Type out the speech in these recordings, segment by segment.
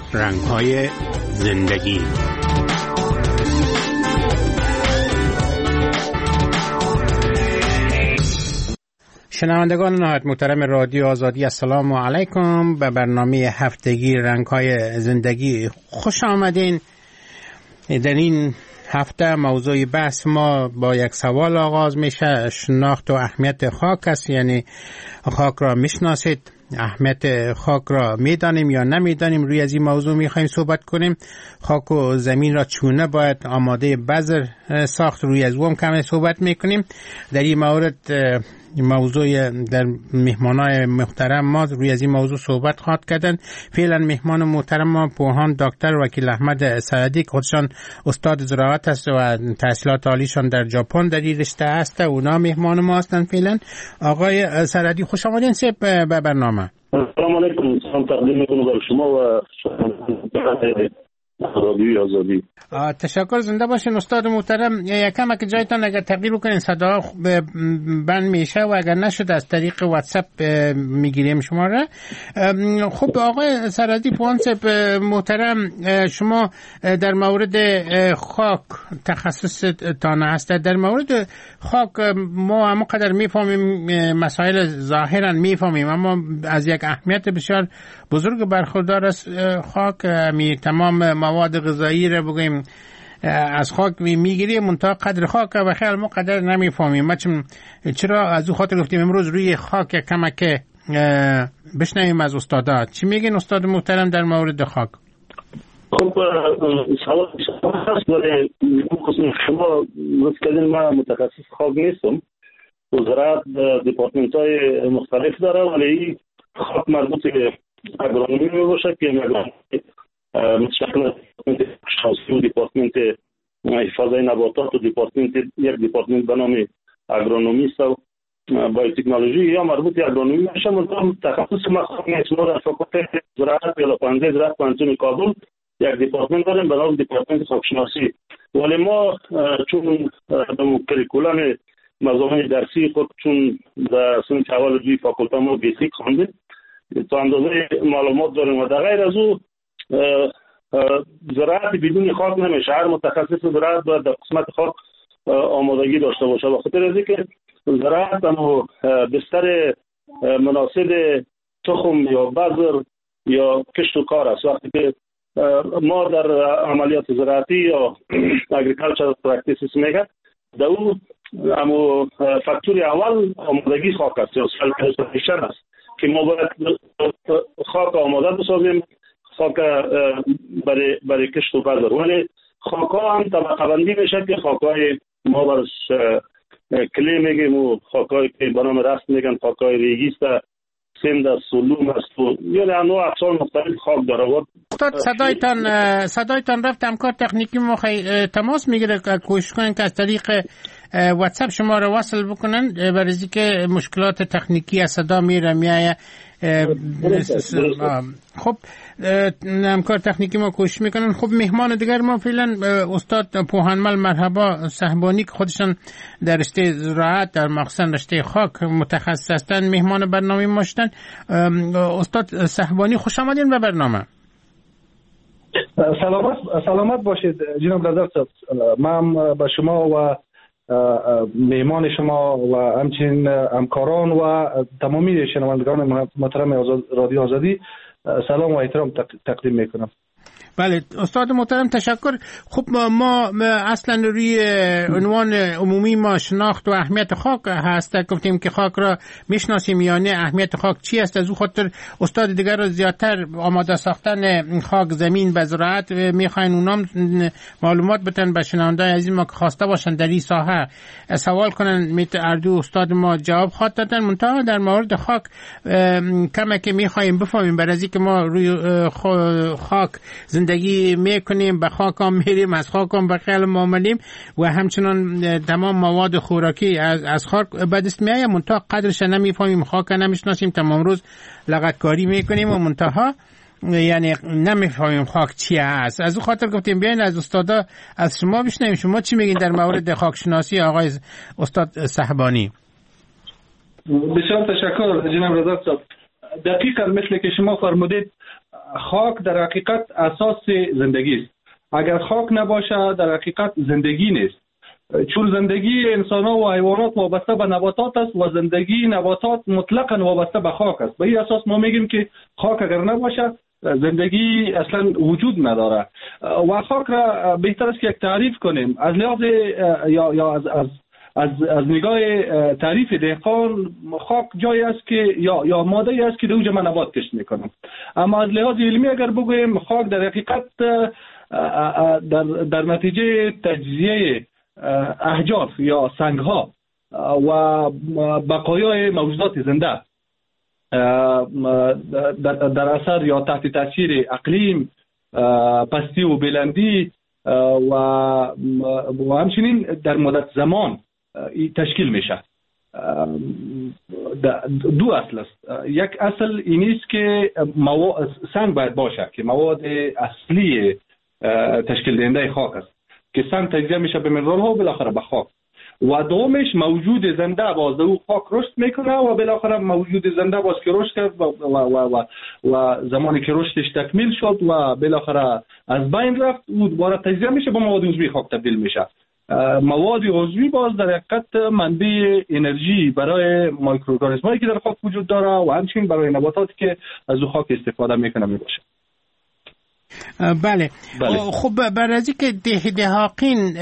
رنگ‌های زندگی. شنوندگان نهایت محترم رادیو آزادی، السلام علیکم. به برنامه هفتگی رنگ‌های زندگی خوش آمدین. در این هفته موضوع بحث ما با یک سوال آغاز میشه. شناخت و اهمیت خاک است، یعنی خاک را میشناسید؟ اهمیت خاک را میدانیم یا نمیدانیم؟ روی از این موضوع میخوایم صحبت کنیم. خاک و زمین را چونه باید آماده بذر ساخت، روی از اون کمی صحبت میکنیم. در این مورد موضوع در مهمانای محترم ما روی از این موضوع صحبت خواهد کردن. فعلا مهمان محترم ما پوهان دکتر وکیل احمد سرحدی، خودشان استاد زراعت است و تحصیلات عالیشان در ژاپن در این رشته است. اونا مهمان ما هستند. فعلا آقای سرحدی خوش آمدین به برنامه. سلام علیکم. سلام تقدیم میکنم برای شما و رادیو آزادی. تشکر، زنده باشین استاد محترم. یکم که جایتان اگر تغییر بکنین صدا بند میشه و اگر نشد از طریق واتساپ میگیریم شما را. خب آقای سرحدی، پوهان محترم، شما در مورد خاک تخصصتان هست. در مورد خاک ما همونقدر میفهمیم، مسائل ظاهرا میفهمیم، اما از یک اهمیت بسیار بزرگ برخوردار است خاک. تمام مواد غذایی را بگویم از خاک میگیریم، منتها قدر خاک و خیلی ما قدر نمیفهمیم. چرا از او خاطر گفتیم امروز روی خاک کمک بشنویم از استادا. چی میگین استاد محترم در مورد خاک؟ خب سوال هست برای شما. مثل من متخصص خاک نیستم. وزارت دیپارتمنت های مختلف داره، ولی خاک مربوط به اگرونومی می باشه که متشکل دیپارتمنت شناسی و دیپارتمنت حفاظت نباتات و یک دیپارتمنت به نام اگرونومیست و بایوتکنولوژی یا مربوط به اگرونومی میشه. مثلا تخصص ما خاک نیست. ما در فاکولته زراعت یا پانزه زراعت پانزه کابل یک دیپارتمنت داریم به نام دیپارتمنت خاکشناسی، ولی ما چون در کریکولم مضامین درسی خود چون در صنف اول دوی فاکولته ما بیسیک خواندیم تا اندازه معلومات داریم و در غیر از او زراعت بدون خاک نمیشه. هر متخصص زراعت باید در قسمت خاک آمادگی داشته باشه. به خاطر از اینکه زراعت هم بستر مناسب تخم یا بذر یا کشت و کار است. وقتی که ما در عملیات زراعتی یا اگریکالچر پرکتیسز میگه در او اما فاکتور اول آمادگی خاک است یا سلکشن است که ما باید خاک آماده بسازیم، خاک برای کشت و بذر. ولی خاک ها هم طبقه بندی میشه که خاک های ما برش کلی میگیم و خاک های که به نام رست میگن خاک های ریگیست، سند است، سلوم است و یعنی انواع اقسام مختلف خاک داره. استاد صدایتان رفت. همکار تکنیکی ما تماس میگیره که کوشش کنن که از طریق واتساپ شما رو وصل بکنن، برای اینکه مشکلات تکنیکی از صدا میایه. خب همکار تکنیکی ما کوشش میکنن. خب مهمان دیگر ما فعلا استاد پوهانمل مرحبا صحبانی که خودشان در رشته زراعت در مخصوصا رشته خاک متخصص هستند، مهمان برنامه ما شدن. استاد صحبانی خوش آمدین به برنامه. سلامت باشید جناب رضا صاحب. من به شما و مهمان شما و همچنین همکاران و تمامی شنوندگان محترم رادیو آزادی سلام و احترام تقدیم میکنم. بله استاد محترم تشکر. خب ما اصلا روی عنوان عمومی ما شناخت و اهمیت خاک هست. گفتیم که خاک را میشناسیم یا نه، اهمیت خاک چی است. از اون خاطر استاد دیگر رو زیادتر آماده ساختن خاک زمین به زراعت میخواین اونام معلومات بدن به شنوندگان عزیز ما که خواسته باشن در این ساحه سوال کنن. اردو استاد ما جواب خواهد دادن. منتها در مورد خاک کمی که میخوایم بفهمیم، برای اینکه ما روی خاک زندگی میکنیم، به خاک هم میریم، از خاک هم به خیال معاملیم و همچنان تمام مواد خوراکی از خاک به دست میایه، منتها قدرش نمیفهمیم، خاک نمیشناسیم، تمام روز لغتکاری میکنیم و منتها یعنی نمیفهمیم خاک چی است. از اون خاطر گفتیم بیاین از استادا از شما بشنویم شما چی میگین در مورد خاک شناسی آقای استاد صحبانی. بسیار تشکر جناب رضا صاحب. دقیقاً مثل که شما فرمودید خاک در حقیقت اساس زندگی است. اگر خاک نباشه در حقیقت زندگی نیست، چون زندگی انسان ها و حیوانات وابسته به نباتات است و زندگی نباتات مطلقاً وابسته به خاک است. به این اساس ما میگیم که خاک اگر نباشه زندگی اصلا وجود نداره. و خاک را بهتر است که یک تعریف کنیم از لحاظ یا از نگاه تعریف دهقان. خاک جایی است که یا ماده‌ای است که در اونجا نبات کشت میکنم. اما از لحاظ علمی اگر بگوییم خاک در حقیقت در نتیجه تجزیه احجار یا سنگ‌ها و بقایای موجودات زنده در اثر یا تحت تاثیر اقلیم، پستی و بلندی و همچنین در مدت زمان تشکیل میشه. دو اصل است. یک اصل این است که سنگ باید باشه که مواد اصلی تشکیل دهنده خاک است که سنگ تجزیه میشه به منرال ها و بالاخره به خاک. و دومش موجود زنده باز او خاک رشد میکنه و بالاخره موجود زنده باز که رشد کرد و زمانی که رشدش تکمیل شد و بالاخره از بین رفت او دوباره تجزیه میشه به مواد عضوی خاک تبدیل میشه. مواد عضوی باز در حقیقت منبع انرژی برای مایکروارگانیسم‌هایی که در خاک وجود داره و همچنین برای نباتاتی که از او خاک استفاده میکنه میباشه. بله. خب برای از اینکه دهقین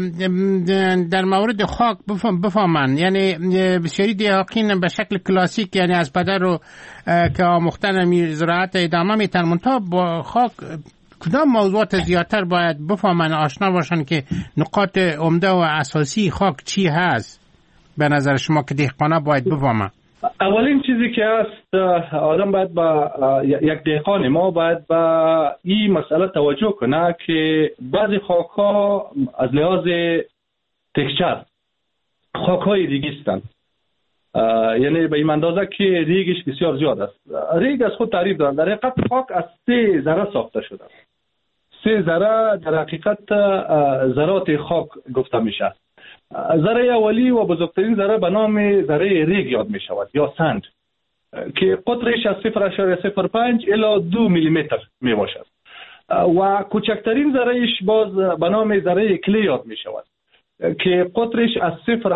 در مورد خاک بفهمن، یعنی بسیاری دهقین به شکل کلاسیک یعنی از پدر رو که آموختن زراعت ادامه میتن، منتها با خاک کدام موضوعات زیادتر باید بفهمن، آشنا باشن که نقاط عمده و اساسی خاک چی هست به نظر شما که دهقانا باید بفهمن؟ اولین چیزی که هست آدم باید با یک دهقان ما باید با این مسئله توجه کنه که بعضی خاک‌ها از لحاظ تکسچر خاک‌های ریگیستن، یعنی به این اندازه که ریگش بسیار زیاد است. ریگ از خود تعریف دارد. در حقیقت خاک از 3 ذره ساخته شده است. 3 ذره در حقیقت ذرات خاک گفته میشه. ذره اولی و بزرگترین ذره به نام ذره ریگ یاد می شود یا سند که قطرش از 0.05 الی 2 میلیمتر می باشد و کوچکترین ذرهش باز به نام ذره کلی یاد می شود که قطرش از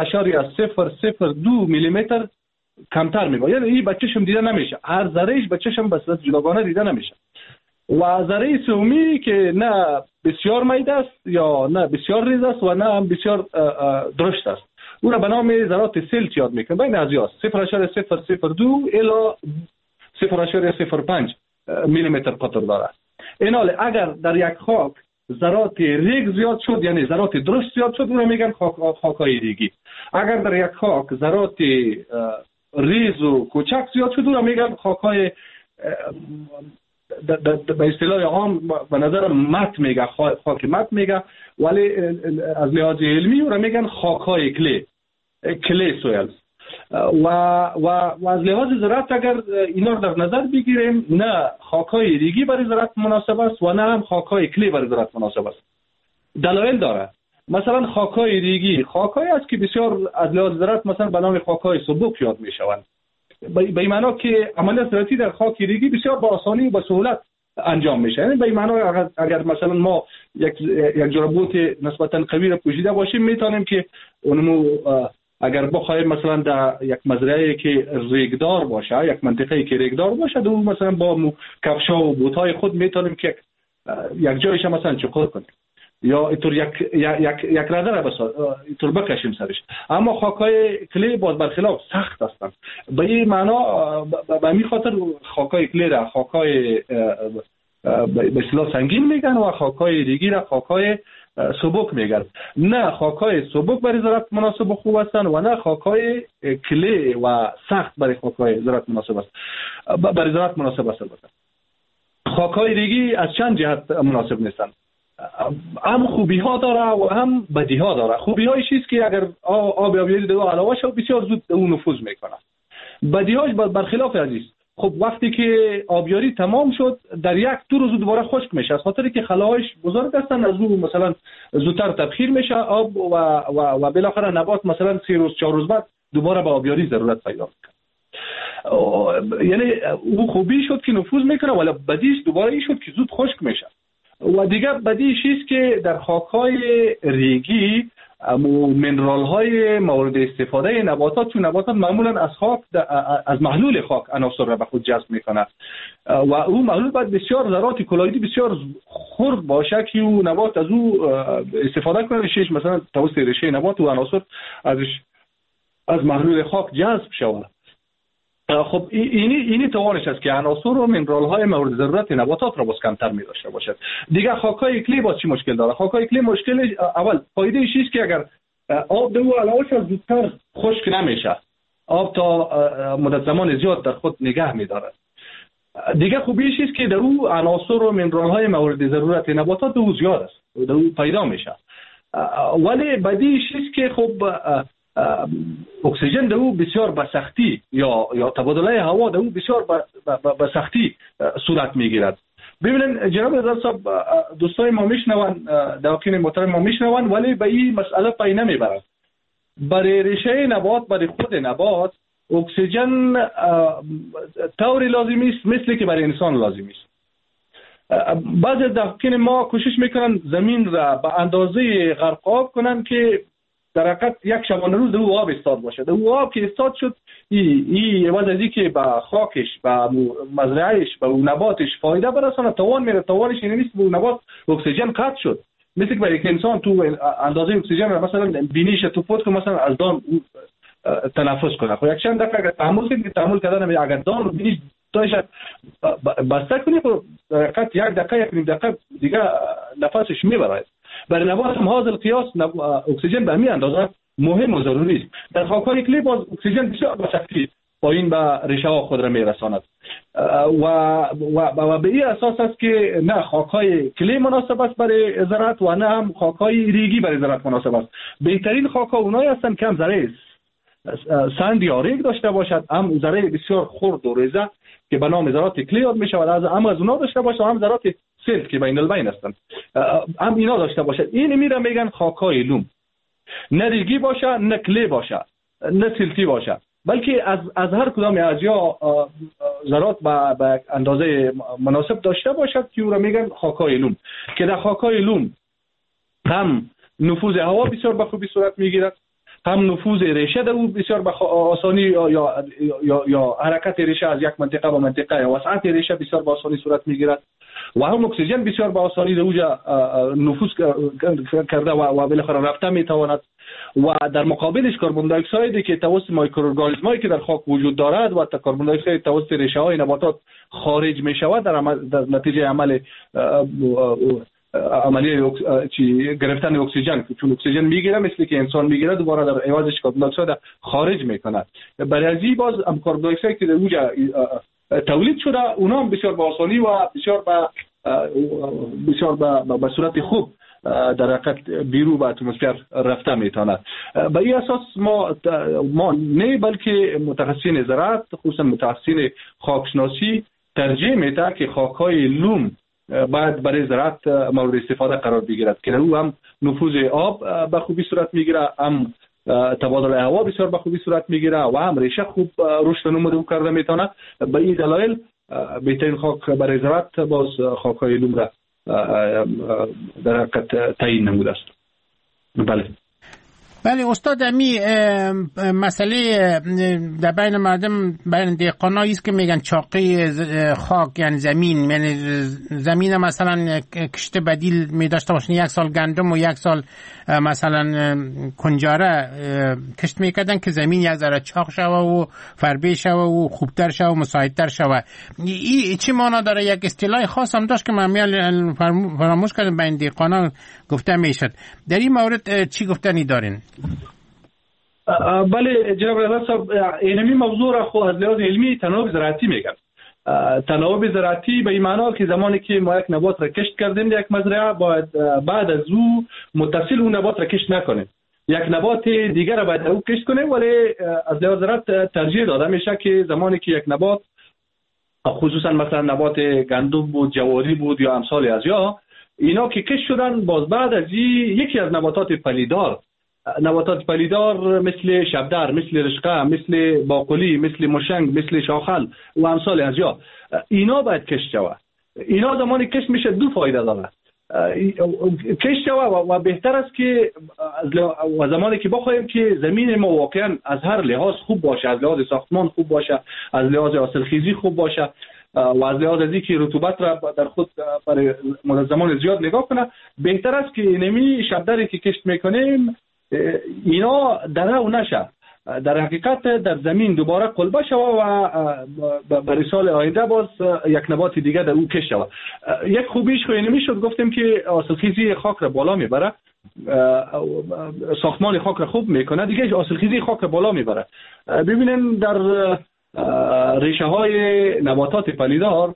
0.002 میلیمتر کمتر می باشد. یعنی این به چشم دیده نمیشه، هر ذرهش به چشم به صورت جداگانه دیده نمیشه. و ذره سومی که نه بسیار میده است یا نه بسیار ریز است و نه بسیار درشت است، او را به نام ذرات سلت یاد میکنه. بین از یاست 0.002 الی 0.05 میلیمتر قطر داره. این حال اگر در یک خاک ذرات ریگ زیاد شد یعنی ذرات درشت زیاد شد، او را میگن خاک‌های ریگی. اگر در یک خاک ذرات ریز و کوچک زیاد شد، او را میگن خاک‌های به اصطلاح عام به نظر مت میگه، خاک مت میگه، ولی از لحاظ علمی او را میگن خاک‌های کلی سویلز. و از لحاظ زراعت اگر اینا رو در نظر بگیریم، نه خاک‌های ریگی برای زراعت مناسب است و نه هم خاک‌های کلی برای زراعت مناسب است. دلایل داره. مثلا خاک‌های ریگی خاک‌هایی است که بسیار از لحاظ زراعت مثلا به نام خاک‌های سبک یاد میشوند، به این معنی که عملیات زراعتی در خاک ریگی بسیار با آسانی و با سهولت انجام میشه. یعنی به این معنی اگر مثلا ما یک جورا بوت نسبتا قوی را پوشیده باشیم، میتونیم که اونمو اگر بخوایم مثلا در یک مزرعه که ریگدار باشه، یک منطقه‌ای که ریگدار باشه، دو مثلا با کفشا و بوت‌های خود میتونیم که یک جایش مثلا چقدر کنیم یا اینطور یک رده را اینطور بکشیم سرش. اما خاک‌های کلی باز برخلاف سخت هستند. به این معنا به این خاطر خاک‌های کلی را خاک‌های به اصطلاح سنگین میگن و خاک‌های ریگی را خاک‌های سبک میگن. نه خاک‌های سبک برای زراعت مناسب و خوب هستند و نه خاک‌های کلی و سخت برای خاک‌های زراعت مناسب است. برای زراعت مناسب است. خاک‌های ریگی از چند جهت مناسب نیستند. هم خوبی ها داره و هم بدی ها داره. خوبی هایش چیست که اگر آب آبیاری دو علاوه شد بسیار زود اون نفوذ میکنه. بدی هاش برخلاف عزیز. خب وقتی که آبیاری تمام شد در 1-2 روز دوباره خشک میشه، از خاطری که خلاهاش بزرگ هستن، از اون مثلا زودتر تبخیر میشه آب و بالاخره نبات مثلا 3 روز 4 روز بعد دوباره به آبیاری ضرورت پیدا میکنه. یعنی او خوبی شد که نفوذ میکنه، ولی بدیش دوباره این شد که زود خشک میشه. و دیگه بدیش است که در خاک‌های ریگی منرال های مورد استفاده نباتات، چون نباتات معمولا از خاک از محلول خاک عناصر را به خود جذب میکنه و او محلول باید بسیار ذرات کلویدی بسیار خرد باشه که او نبات از او استفاده کنه، ریشهش مثلا توسط ریشه نبات و عناصر از محلول خاک جذب شود. خب اینی توانش است که عناصر و منرال های مورد ضرورت نباتات را باز کمتر می داشته باشد. دیگه خاکای اکلی باز چی مشکل داره؟ خاکای اکلی مشکل اول فایده ایش است که اگر آب دو علاوهش از زودتر خشک نمیشه، آب تا مدت زمان زیاد در خود نگه می دارد. دیگه خوبیش است که در او عناصر و منرال های مورد ضرورت نباتات او زیاد است، در او پیدا میشه. ولی بدیش است که خب اکسیژن در او بسیار به سختی یا تبادله هوا در او بسیار به سختی صورت میگیرد. ببینن جناب حضرت صاحب، دوستای ما میشنون، دواکین محترم ما میشنون، ولی به این مسئله پی نمیبرند. برای ریشه نبات، برای خود نبات اکسیژن طوری لازمی است مثل که برای انسان لازمی است. بعضی از دواکین ما کوشش میکنن زمین را به اندازه غرقاب کنن که در حقیقت یک شبانه روز او آب استاد باشه. او آب که استاد شد، این عوض از اینکه به خاکش، به مزرعهش، به نباتش فایده برسانه، توان میره. توانش این نیست به نبات اکسیژن قطع شد. مثل که برای یک انسان تو اندازه اکسیژن را مثلا بینیش تو پوت کنه، مثلا از دان تنفس کنه. خب یک چند دقیقه اگر تحمل کردن اگر دان و بینیش تایش بسته کنی، خب در حقیقت یک دقیقه یک نیم دقیقه دیگه نفسش میبره. برای نبات هم حاصل قیاس اکسیژن به همین اندازه مهم و ضروری است. در خاک‌های اکلی باز اکسیژن بسیار به سختی پایین به ریشه ها خود را میرساند و به این اساس است که نه خاک‌های اکلی مناسب است برای زراعت و نه هم خاک‌های ریگی برای زراعت مناسب است. بهترین خاک‌ها اونایی هستند که هم ذره سند یا ریگ داشته باشد، هم ذره بسیار خرد و ریزه که به نام ذرات اکلی یاد می شود، هم از اونا داشته باشه، هم ذرات سلف که بین البین هستند هم اینا داشته باشد. این میره میگن خاک‌های لوم، نه ریگی باشه، نه کلی باشه، نه سلفی باشه، بلکه از هر کدام از یا ذرات به اندازه مناسب داشته باشد که او را میگن خاک‌های لوم. که در خاک‌های لوم هم نفوذ هوا بسیار به خوبی صورت میگیرد، هم نفوذ ریشه در او بسیار به آسانی یا حرکت ریشه از یک منطقه به منطقه یا وسعت ریشه بسیار به آسانی صورت میگیرد و هم اکسیژن بسیار به آسانی در اوجا نفوذ کرده و بالاخره رفته میتواند. و در مقابلش کربن دی اکساید که توسط میکروارگانیسمایی که در خاک وجود دارد و کربن دی اکساید توسط ریشه های نباتات خارج می شود در نتیجه عملیه گرفتن اکسیژن، چون اکسیژن میگیره مثل که انسان میگیره دوباره در عوضش کربن دی اکساید خارج میکنه. برای ازی باز کربن دی اکساید که در اوجا تولید شده اونا هم بسیار با آسانی و بسیار به صورت خوب در حقیقت بیرون به اتمسفر رفته میتواند. به این اساس ما نه بلکه متخصصین زراعت خصوصا متخصصین خاکشناسی ترجیح میده که خاک‌های لوم باید برای زراعت مورد استفاده قرار بگیرد که او هم نفوذ آب به خوبی صورت میگیره، هم تبادل هوا بسیار به خوبی صورت میگیره و هم ریشه خوب رشد و نمو کرده میتونه. به این دلایل بهترین خاک برای زراعت باز خاک‌های لوم را در حقیقت تعیین نموده است. بله استاد، امی مسئله در بین مردم، بین دهقانا است که میگن چاقی خاک یعنی زمین، یعنی زمین مثلا کشت بدیل می داشته باشن، یک سال گندم و یک سال مثلا کنجاره کشت میکردن که زمین یک ذره چاق شوه و فربه شوه و خوبتر شوه و مساعدتر شوه. این چی معنا داره؟ یک اصطلاح خاص هم داشت که من فراموش کردم بین دهقانا گفته میشد. در این مورد چی گفتنی دارین؟ بله جناب رضا صاحب، اینمی موضوع را خو از لحاظ علمی تناوب زراعتی میگن. تناوب زراعتی به این معنی که زمانی که ما یک نبات را کشت کردیم در یک مزرعه، باید بعد از او متصل اون نبات را کشت نکنیم، یک نبات دیگر را باید او کشت کنیم. ولی از لحاظ زراعت ترجیح داده میشه که زمانی که یک نبات، خصوصا مثلا نبات گندم بود، جواری بود یا امثال از یا اینا که کشت شدن، باز بعد از یکی از نباتات پلیدار نباتات پلیدار مثل شبدر، مثل رشقه، مثل باقلی، مثل مشنگ، مثل شاخل و امثال از یا اینا باید کشت شود. اینا زمانی کشت میشه دو فایده داره. کشت شود و بهتر است که و زمانی که بخوایم که زمین ما واقعا از هر لحاظ خوب باشه، از لحاظ ساختمان خوب باشه، از لحاظ حاصلخیزی خوب باشه و از لحاظ از اینکه رطوبت را در خود برای مدت زمان زیاد نگاه کنه، بهتر است که نمی شبدری که کشت میکنیم اینا دره و نشه، در حقیقت در زمین دوباره قلبه شود و برای سال آینده باز یک نبات دیگه در او کشت شود. یک خوبیش خو اینمی شد گفتیم که حاصلخیزی خاک را بالا میبره، ساختمان خاک را خوب میکنه، دیگه حاصلخیزی خاک را بالا میبره. ببینین در ریشه های نباتات پلیدار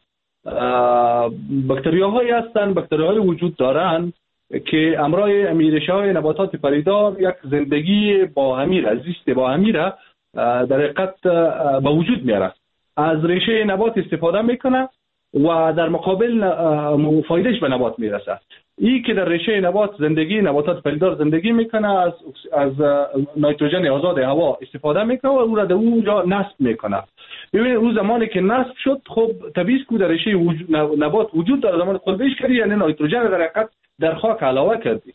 باکتریاهایی هستند، باکتریاهای وجود دارند که امرای ریشه های نباتات پلیدار یک زندگی با همیره، زیست با همیره در حقیقت به وجود میاره. از ریشه نبات استفاده میکنه و در مقابل فایدهش به نبات میرسه. این که در ریشه نبات زندگی نباتات پلیدار زندگی میکنه، از نیتروژن آزاد هوا استفاده میکنه و او را در اونجا نصب میکنه. ببینید اون زمانی که نصب شد خب طبیعی است که در ریشه نبات وجود داره، زمان قلبش کردی یعنی نیتروژن در حقیقت در خاک علاوه کردی.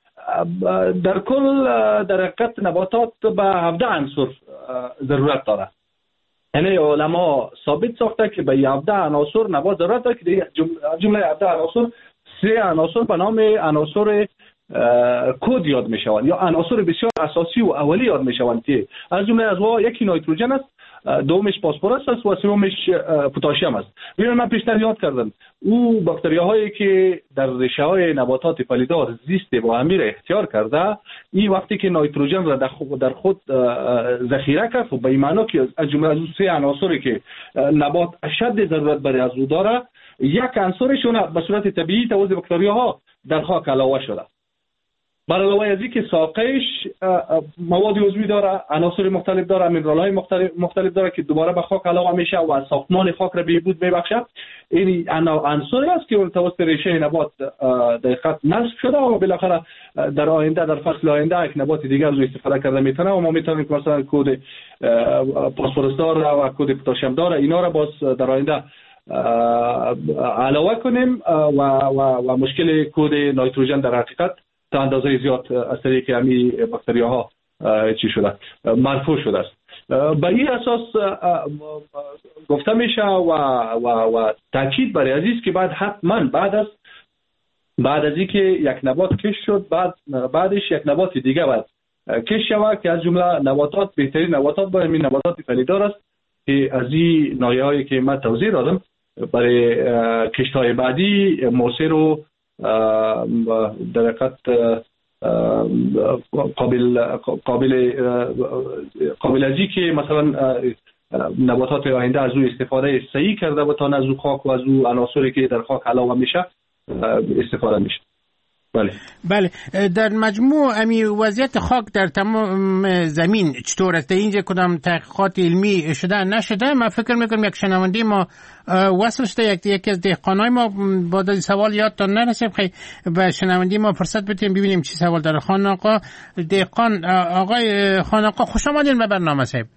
در کل در حقیقت نباتات به 17 عنصر ضرورت داره. یعنی علما ثابت ساخته که به 17 عناصر نبات ضرورت داره که جمله 17 عناصر 3 عناصر به نام عناصر کد یاد میشوند یا عناصر بسیار اساسی و اولی یاد میشوند که از جمله از یکی نیتروژن است، دومش فسفرس است و سومش پتاسیم است. ببینید من پیشتر یاد کردم او باکتریاهایی که در ریشه های نباتات پلیدار زیست با همیر اختیار کرده، این وقتی که نیتروژن را در خود ذخیره کرد و به این معنی که از جمله از 3 عناصری که نبات اشد ضرورت برای از او داره، یک عنصرشون به صورت طبیعی توسط باکتریاها در خاک علاوه شده. بر علاوه از اینکه ساقهش مواد عضوی داره، عناصر مختلف داره، مینرال‌های مختلف داره که دوباره به خاک علاوه میشه و ساختمان خاک را بهبود میبخشه. این عناصری است که توسط ریشه نبات دقیقاً نصب شده و بالاخره در آینده در فصل آینده یک نبات دیگر رو استفاده کرده میتونه و ما میتونیم که مثلا کد فسفرس داره و کد پتاسیم داره، اینا را باز در آینده علاوه کنیم و مشکل کد نیتروژن در حقیقت تا اندازه زیاد از طریق همین باکتریاها چی شده مرفوع شده است. به این اساس گفته میشه و تاکید بر این است که بعد حتما بعد از اینکه یک نبات کشت شد بعدش یک نبات دیگه باید کشت شود که از جمله نباتات بهترین نباتات با همین نباتات پلیدار است که از این نایه‌هایی که من توضیح دادم برای کشت‌های بعدی موثر و در حقیقت قابل ازی که مثلا نباتات آینده از او استفاده صحیح کرده و تا از او خاک و از او عناصری که در خاک علاوه میشه استفاده میشه. بله در مجموع امی وضعیت خاک در تمام زمین چطور است؟ اینجا کدام تحقیقات علمی شده نشده؟ من فکر میکنم یک شنونده ما وصل شده، یکی از دهقانای ما با سوال یادتان نرسید، خیلی به شنونده ما فرصت بدیم ببینیم چی سوال داره. خان آقا دهقان، آقای خان آقا خوش آمدین به برنامه صاحب.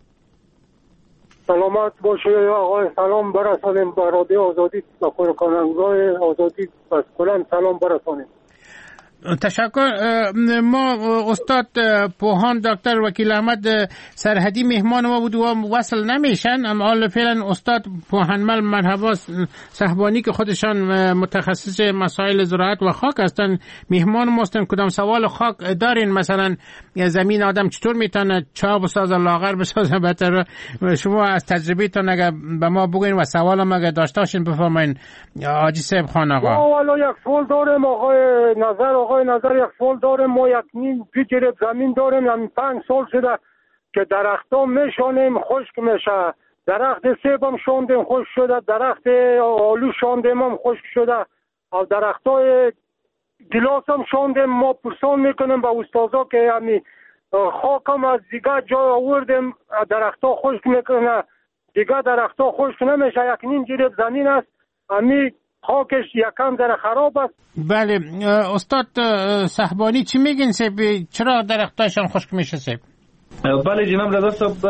سلامت باشید آقای، سلام برسانیم به رادیو آزادی و کنندگان آزادی و کلان سلام برسانیم. تشکر. ما استاد پوهان دکتر وکیل احمد سرحدی مهمان ما بود و وصل نمیشن، اما حال فعلا استاد پوهنمل مرحبا صحبانی که خودشان متخصص مسائل زراعت و خاک هستن مهمان ما هستن. کدام سوال خاک دارین؟ مثلا زمین آدم چطور میتونه چاب بسازه لاغر بسازه بهتر؟ شما از تجربه‌تون اگه به ما بگین و سوالم اگه داشته باشین بفرمایین. حاجی صاحب خان آقا. والا یک سوال دارم آقای نظر یک سوال دارم. ما یک نیم پیچره زمین داریم، همین 5 سال شده که درختام میشانیم خشک میشه، درخت سیبم شاندیم خشک شده، درخت آلو شاندیم هم خشک شده، و درختای گلاس هم شاندیم. ما پرسان میکنیم به استادا که همین خاکم از دیگه جای آوردیم درختا خشک میکنه، دیگه درختا خشک نمیشه. یک نیم جریب زمین است، همین خاکش یکم در خراب است. بله استاد صحبانی چی میگین سیب؟ چرا درختاشان خشک میشه سیب؟ بله جناب رضا صاحب،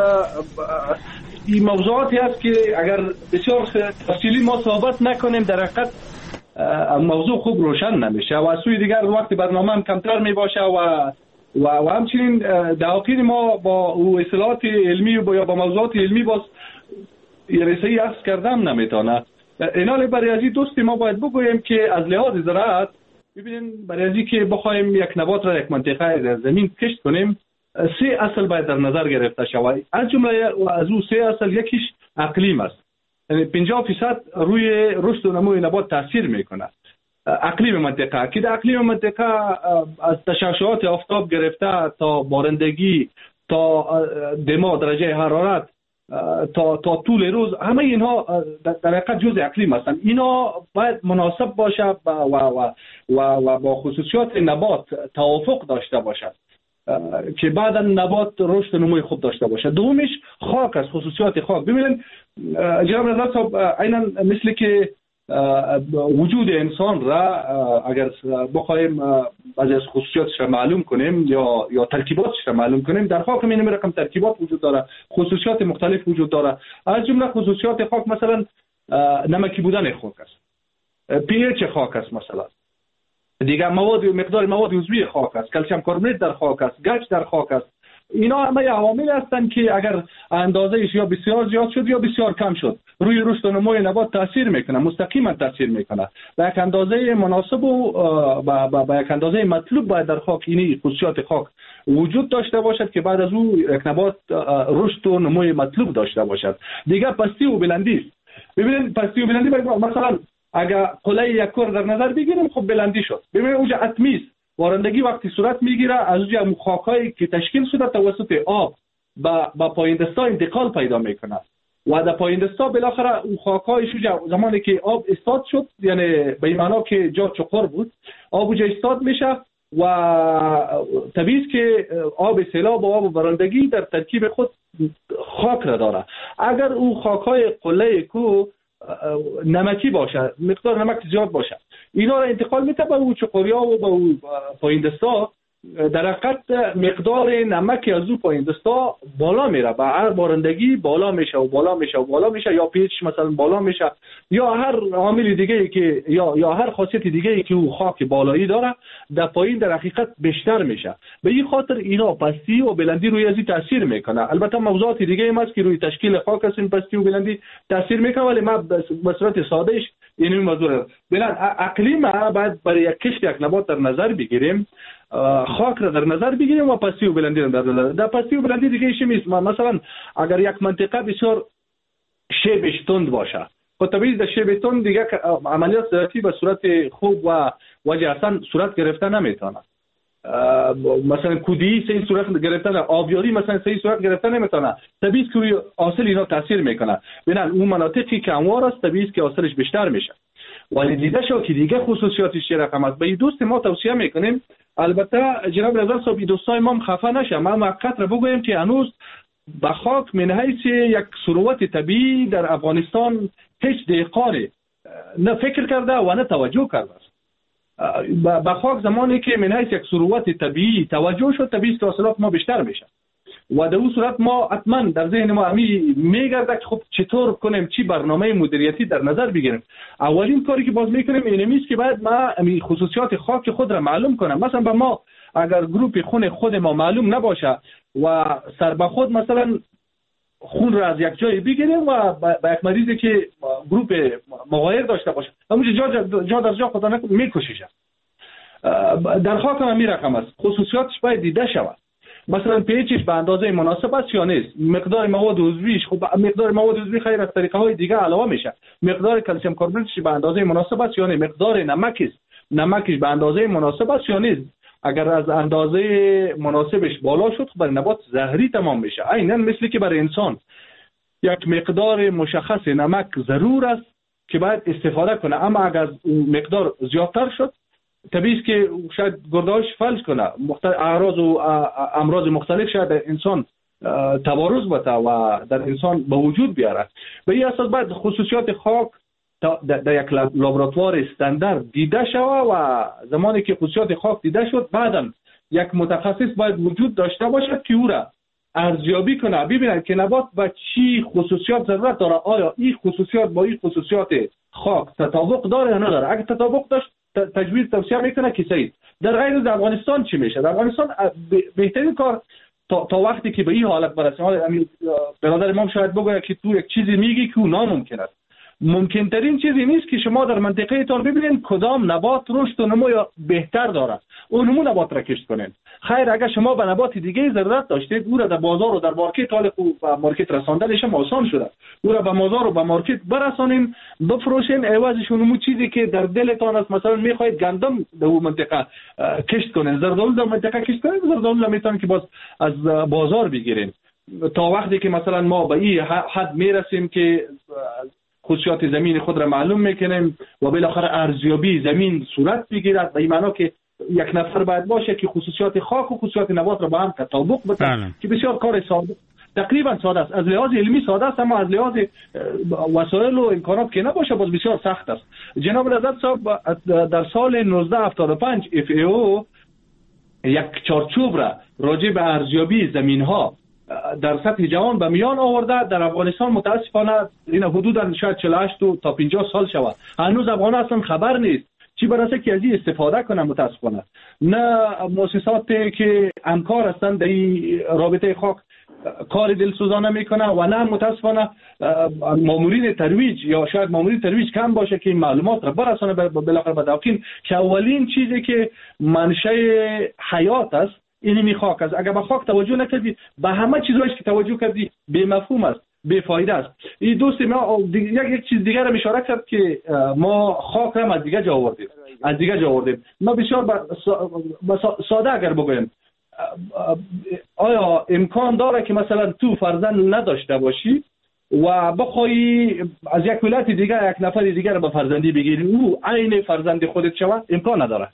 این موضوعاتی است که اگر بسیار تفصیلی ما صحبت نکنیم در حقیقت موضوع خوب روشن نمیشه و از سوی دیگر وقت برنامه هم کمتر می باشه و همچنین دقایق ما با اطلاعات علمی و یا با موضوعات علمی باز رسایی عکس کردم نمیتونه. اینال برای از این دوستی ما باید بگوییم که از لحاظ زراعت ببینیم برای از این که بخوایم یک نبات را یک منطقه در زمین کشت کنیم 3 اصل باید در نظر گرفته شود. از جمله از اون 3 اصل یکیش اقلیم است، یعنی 50% روی رشد و نمو نبات تاثیر میکنه. اقلیم منطقه که در اقلیم منطقه از تشعشعات آفتاب گرفته تا بارندگی تا دما درجه حرارت تا طول روز، همه اینها در حقیقت جزء اقلیم هستند. اینا باید مناسب باشه و با خصوصیات نبات توافق داشته باشد که بعدا نبات رشد و نموی خوب داشته باشه. دومیش خاک است، خصوصیات خاک. ببینید جناب رضا صاحب، عیناً مثل که وجود انسان را اگر بخوایم از خصوصیاتش را معلوم کنیم یا ترکیباتش را معلوم کنیم، در خاک این رقم ترکیبات وجود داره، خصوصیات مختلف وجود داره. از جمله خصوصیات خاک مثلا نمکی بودن خاک است، پی اچ خاک است، مثلا دیگه مقدار مواد عضوی خاک است، کلسیم کربونات در خاک است، گچ در خاک است. اینا همه عوامل هستند که اگر اندازه‌اش یا بسیار زیاد شد یا بسیار کم شد روی رشد و نموی نبات تاثیر میکنه، مستقیما تاثیر میکنه. به یک اندازه مناسب و به یک اندازه مطلوب باید در خاک این خصوصیات خاک وجود داشته باشد که بعد از او یک نبات رشد و نموی مطلوب داشته باشد. دیگه پستی و بلندی. ببینید پستی و بلندی مثلا اگر قله یک کور در نظر بگیریم، خب بلندی شد. ببینید اونجا اتمیز بارندگی وقتی صورت میگیره، از اونجا خاکایی که تشکیل شده توسط آب با پایندستا انتقال پیدا میکنه و در پایندستا بالاخره اون خاکایش زمانی که آب استاد شد، یعنی به این معنا که جا چقر بود، آب اونجا استاد میشه و طبیعی که آب سیلاب و آب بارندگی در ترکیب خود خاک را داره. اگر اون خاکای قله کو نمکی باشه، مقدار نمک زیاد باشه، اینا را انتقال میده به اون چقریا و به اون پایندستا. در حقیقت مقدار نمک از اون پایندستا بالا میره، با هر بارندگی بالا میشه و بالا میشه و بالا میشه، یا پیچ مثلا بالا میشه، یا هر عامل دیگه ای که یا هر خاصیت دیگه ای که اون خاک بالایی داره در پایین در حقیقت بیشتر میشه. به این خاطر اینا پستی و بلندی روی ازی تاثیر میکنه. البته موضوعات دیگه هم هست که روی تشکیل خاک هستن پستی و بلندی تاثیر میکنه، ولی ما به صورت سادهش این موضوع بلند اقلیم بعد برای یک کشت یک نبات در نظر بگیریم، خاک را در نظر بگیریم و پستی و بلندی را در نظر. در پستی و بلندی دیگه چی میست؟ مثلا اگر یک منطقه بسیار شیبش تند باشه، خب طبیعی در شیب تند دیگه عملیات زراعتی به صورت خوب و وجه اصلا صورت گرفته نمیتونه. مثلا کودی صحیح صورت گرفتن، آبیاری مثلا صحیح صورت گرفتن نمیتونه. طبیعی که روی حاصل اینا تاثیر میکنه. ببین اون مناطقی که هموار است طبیعی که حاصلش بیشتر میشه. ولی دیده شو که دیگه خصوصیاتش چه رقم است. به این دوست ما توصیه میکنیم، البته جناب رضا صاحب دوستای ما خفه نشه، ما موقت را بگویم که هنوز به خاک من حیث یک ثروت طبیعی در افغانستان هیچ دهقانی نه فکر کرده و نه توجه کرده است. به خاک زمانی که من حیث یک ثروت طبیعی توجه شد، طبیعی که حاصلات ما بیشتر میشه و در اون صورت ما حتما در ذهن ما میگرده که خب چطور کنیم، چی برنامه مدیریتی در نظر بگیریم. اولین کاری که باز میکنیم اینه است که باید ما خصوصیات خاک خود را معلوم کنم. مثلا به ما اگر گروپ خون خود ما معلوم نباشه و سر به خود مثلا خون را از یک جای بگیریم و با یک مریضی که گروپ مغایر داشته باشه همونجا جا در جا خدا نکنه میکشیشه. در خاک هم این رقم است، خصوصیاتش باید دیده شود. مثلا پیچش به اندازه مناسب است یا نیست، مقدار مواد عضویش، خب مقدار مواد عضوی خیر از طریقه های دیگه علاوه میشه، مقدار کلسیم کربوناتش به اندازه مناسب است یا نه، مقدار نمکش به اندازه مناسب است یا نیست. اگر از اندازه مناسبش بالا شد برای نبات زهری تمام میشه. عیناً مثل که برای انسان یک مقدار مشخص نمک ضرور است که باید استفاده کنه، اما اگر از مقدار زیادتر شد طبیعی است که شاید گرده‌اش فلج کنه، اعراض و امراض مختلف شاید در انسان تبارز بده و در انسان به وجود بیاره. به این اساس باید خصوصیات خاک در یک لابراتوار استاندارد دیده شود و زمانی که خصوصیات خاک دیده شد بعداً یک متخصص باید وجود داشته باشد که او را ارزیابی کنه، ببیند که نبات به چی خصوصیات ضرورت داره، آیا این خصوصیات با این خصوصیات خاک تطابق داره یا نداره. اگه تطابق داشت تجویز توصیه میکنه که صحیح. در غیر از افغانستان چی میشه؟ در افغانستان بهترین کار تا وقتی که به این حالت برسه، برادر امام شاید بگه که تو یک چیزی میگی که ناممکن است. ممکن ترین چیزی نیست که شما در منطقه تان ببینید کدام نبات رشد و نمو بهتر داره، اون نمو نبات را کشت کنید. خیر اگر شما به نبات دیگه ضرورت داشتید، او را در بازار و در مارکت حال خوب به مارکت رساندنش هم آسان شده، او را به بازار و به مارکت برسانیم، بفروشین، عوضش اون چیزی که در دلتان است، مثلا میخواهید گندم در اون منطقه کشت کنید، زردالو در منطقه کشت کنید، زردالو میتونید که باز از بازار بگیرید. تا وقتی که مثلا ما به این حد میرسیم که خصوصیات زمین خود را معلوم میکنیم و بالاخره ارزیابی زمین صورت بگیرد، به این معنا که یک نفر باید باشه که خصوصیات خاک و خصوصیات نبات را با هم تطابق بده، که بسیار کار ساده، تقریبا ساده است. از لحاظ علمی ساده است، اما از لحاظ وسایل و امکانات که نباشه باز بسیار سخت است. جناب رضا صاحب در سال 1975 FAO یک چارچوب را راجع به ارزیابی زمین ها در سطح جهان به میان آورده. در افغانستان متاسفانه این حدودا شاید 48 تا 50 سال شود هنوز افغان اصلا خبر نیست چی برسه که از این استفاده کنه. متاسفانه نه مؤسساتی که همکار هستند در این رابطه خاک کار دلسوزانه میکنه و نه متاسفانه مامورین ترویج یا شاید مامورین ترویج کم باشه که این معلومات را برسانه بالاخره به داخل که اولین چیزی که منشأ حیات است این خاک است. اگر به خاک توجه نکردی به همه چیزایش که توجه کردی بی مفهوم است، بی فایده است. این دوست ما یک چیز دیگر را اشاره کرد که ما خاک را از دیگه جا آوردیم. ما بسیار ساده اگر بگویم، آیا امکان داره که مثلا تو فرزند نداشته باشی و بخوای از یک ولایت دیگه یک نفر دیگر را به فرزندی بگیری او عین فرزند خودت شود؟ امکان نداره.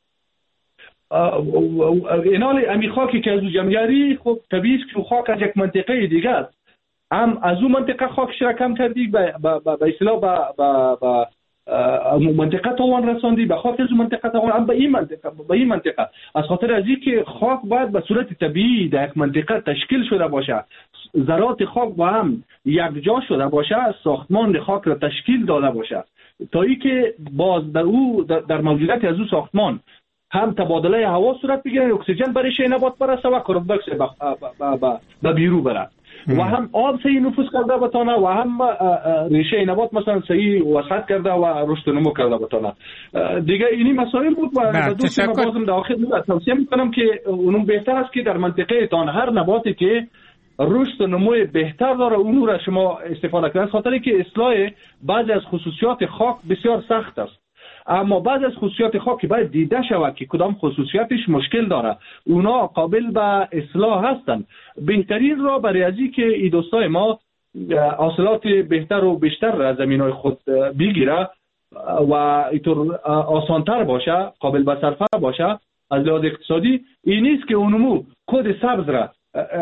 اینال امی خاکی که از او جمعیاری خب طبیعی است که خاک از یک منطقه دیگه است، هم از اون منطقه خاکش را کم کردی به اصطلاح به منطقه توان رساندی، به خاک از منطقه توان هم به این منطقه از خاطر از اینکه خاک باید به صورت طبیعی در یک منطقه تشکیل شده باشه، ذرات خاک با هم یک جا شده باشه، ساختمان خاک را تشکیل داده باشه تا اینکه باز در موجودیت از او ساختمان هم تبادله هوا صورت بگیره، اکسیژن برای شی نبات برسه و کاربن دی اکساید به بیرون بره و هم آب صحیح نفوذ کرده بتانه و هم ریشه نبات مثلا صحیح وسعت کرده و رشد و نمو کرده بتانه. دیگه اینی مسائل بود و دوست ما بازم در آخر توصیه میکنم که اونم بهتر است که در منطقه تان هر نباتی که رشد و نمو بهتر داره اون را شما استفاده کنید، خاطری که اصلاح بعضی از خصوصیات خاک بسیار سخت است، اما بعض از خصوصیات خاک باید دیده شود که کدام خصوصیاتش مشکل داره، اونا قابل به اصلاح هستند. بهترین را برای ازی که این دوستای ما حاصلات بهتر و بیشتر از زمینای خود بگیره و اینطور آسانتر باشه، قابل به صرفه باشه از لحاظ اقتصادی، این نیست که اونمو کد سبز را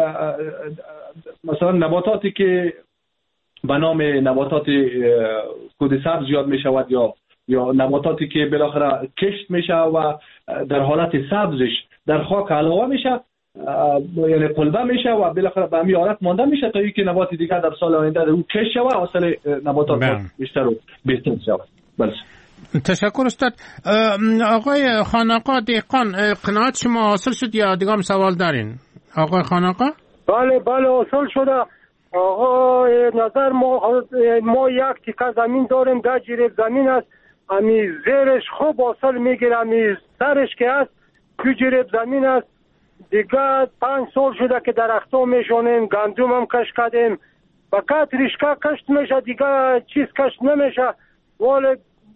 مثلا نباتاتی که به نام نباتات کد سبز یاد می شود یا نباتاتی که بالاخره کشت میشه و در حالت سبزش در خاک علاوه میشه، یعنی قلبه میشه و بالاخره به همین حالت مانده میشه تا اینکه نبات دیگر در سال آینده در او کشت شود و حاصل نباتات بیشتر و بهتر شود. بله. تشکر استاد. آقای خانقا دهقان، قناعت شما حاصل شد یا دیگه هم سوال دارین؟ آقای خانقا؟ بله حاصل شده. آقا نظر ما یک تیکه زمین داریم، ده جریب زمین است، امی زیرش خوب حاصل میگیره، امی سرش که هست 2 جریب زمین است. دیگه 5 سال شده که درختو میشونیم، گندم هم کش کردیم، فقط ریشکه کشت میشه، دیگه چیز کشت نمیشه. ولی